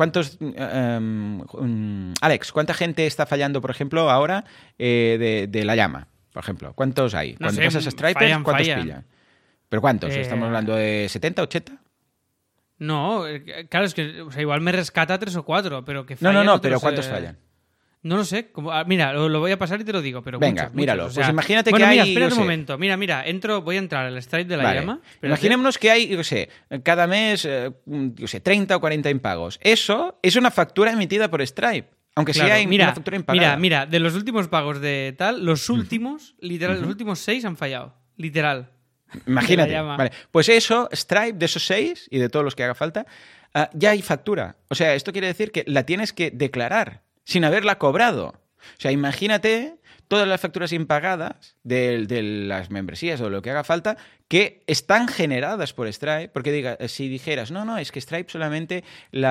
Alex, ¿cuánta gente está fallando, por ejemplo, ahora de la llama? Por ejemplo, ¿cuántos hay? Cuando pasas a Stripe, ¿cuántos pillan? ¿Pero cuántos? ¿Estamos hablando de 70, 80? No, claro, es que igual me rescata 3 o 4, pero que fallan. No, pero ¿cuántos fallan? No lo sé. Mira, lo voy a pasar y te lo digo, pero venga, muchos, míralo. o sea, pues imagínate bueno, que mira, hay... espera un momento. Mira, voy a entrar al Stripe de la llama. Imaginémonos que hay, cada mes, 30 o 40 impagos. Eso es una factura emitida por Stripe. Aunque sea una factura impagada. Mira, de los últimos pagos de tal, los últimos, literal, los últimos 6 han fallado. Literal. Imagínate. Vale. Pues eso, Stripe, de esos 6 y de todos los que haga falta, ya hay factura. O sea, esto quiere decir que la tienes que declarar sin haberla cobrado. O sea, imagínate todas las facturas impagadas de las membresías o lo que haga falta que están generadas por Stripe, porque si dijeras, no, es que Stripe solamente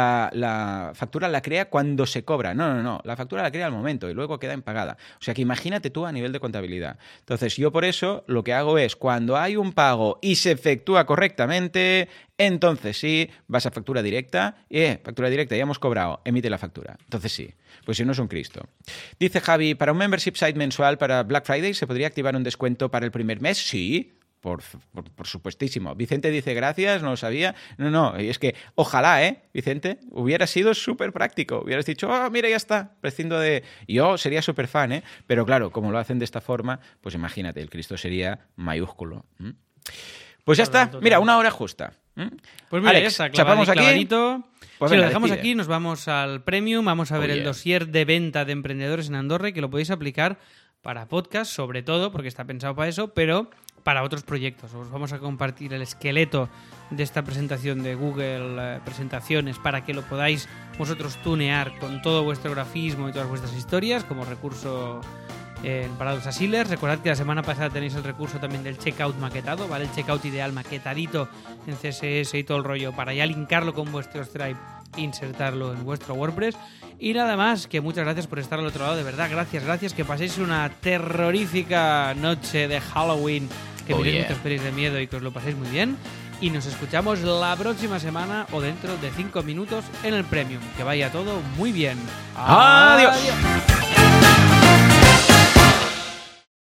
la factura la crea cuando se cobra. No, la factura la crea al momento y luego queda impagada. O sea, que imagínate tú a nivel de contabilidad. Entonces, yo por eso lo que hago es, cuando hay un pago y se efectúa correctamente, entonces sí, vas a factura directa, factura directa, ya hemos cobrado, emite la factura. Entonces sí, pues si no es un Cristo. Dice Javi, para un membership site mensual para Black Friday, ¿se podría activar un descuento para el primer mes? Sí, por supuestísimo. Vicente dice, gracias, no lo sabía. No, y es que ojalá, Vicente, hubiera sido súper práctico. Hubieras dicho, mira, ya está, prescindo de... Yo sería súper fan, pero claro, como lo hacen de esta forma, pues imagínate, el Cristo sería mayúsculo. Pues ya está, mira, 1 hora justa. Pues mira, Alex, ya está, chapamos aquí. Clavadito. Pues si venga, lo dejamos decide. aquí, nos vamos al Premium, vamos a ver el dossier de venta de emprendedores en Andorra, que lo podéis aplicar para podcast, sobre todo, porque está pensado para eso, pero para otros proyectos. Os vamos a compartir el esqueleto de esta presentación de Google Presentaciones para que lo podáis vosotros tunear con todo vuestro grafismo y todas vuestras historias como recurso para los asilers. Recordad que la semana pasada tenéis el recurso también del checkout maquetado, ¿vale? El checkout ideal maquetadito en CSS y todo el rollo para ya linkarlo con vuestro Stripe e insertarlo en vuestro WordPress. Y nada más, que muchas gracias por estar al otro lado, de verdad, gracias, que paséis una terrorífica noche de Halloween, que miréis muchas pelis de miedo y que os lo paséis muy bien. Y nos escuchamos la próxima semana o dentro de 5 minutos en el Premium. Que vaya todo muy bien. ¡Adiós!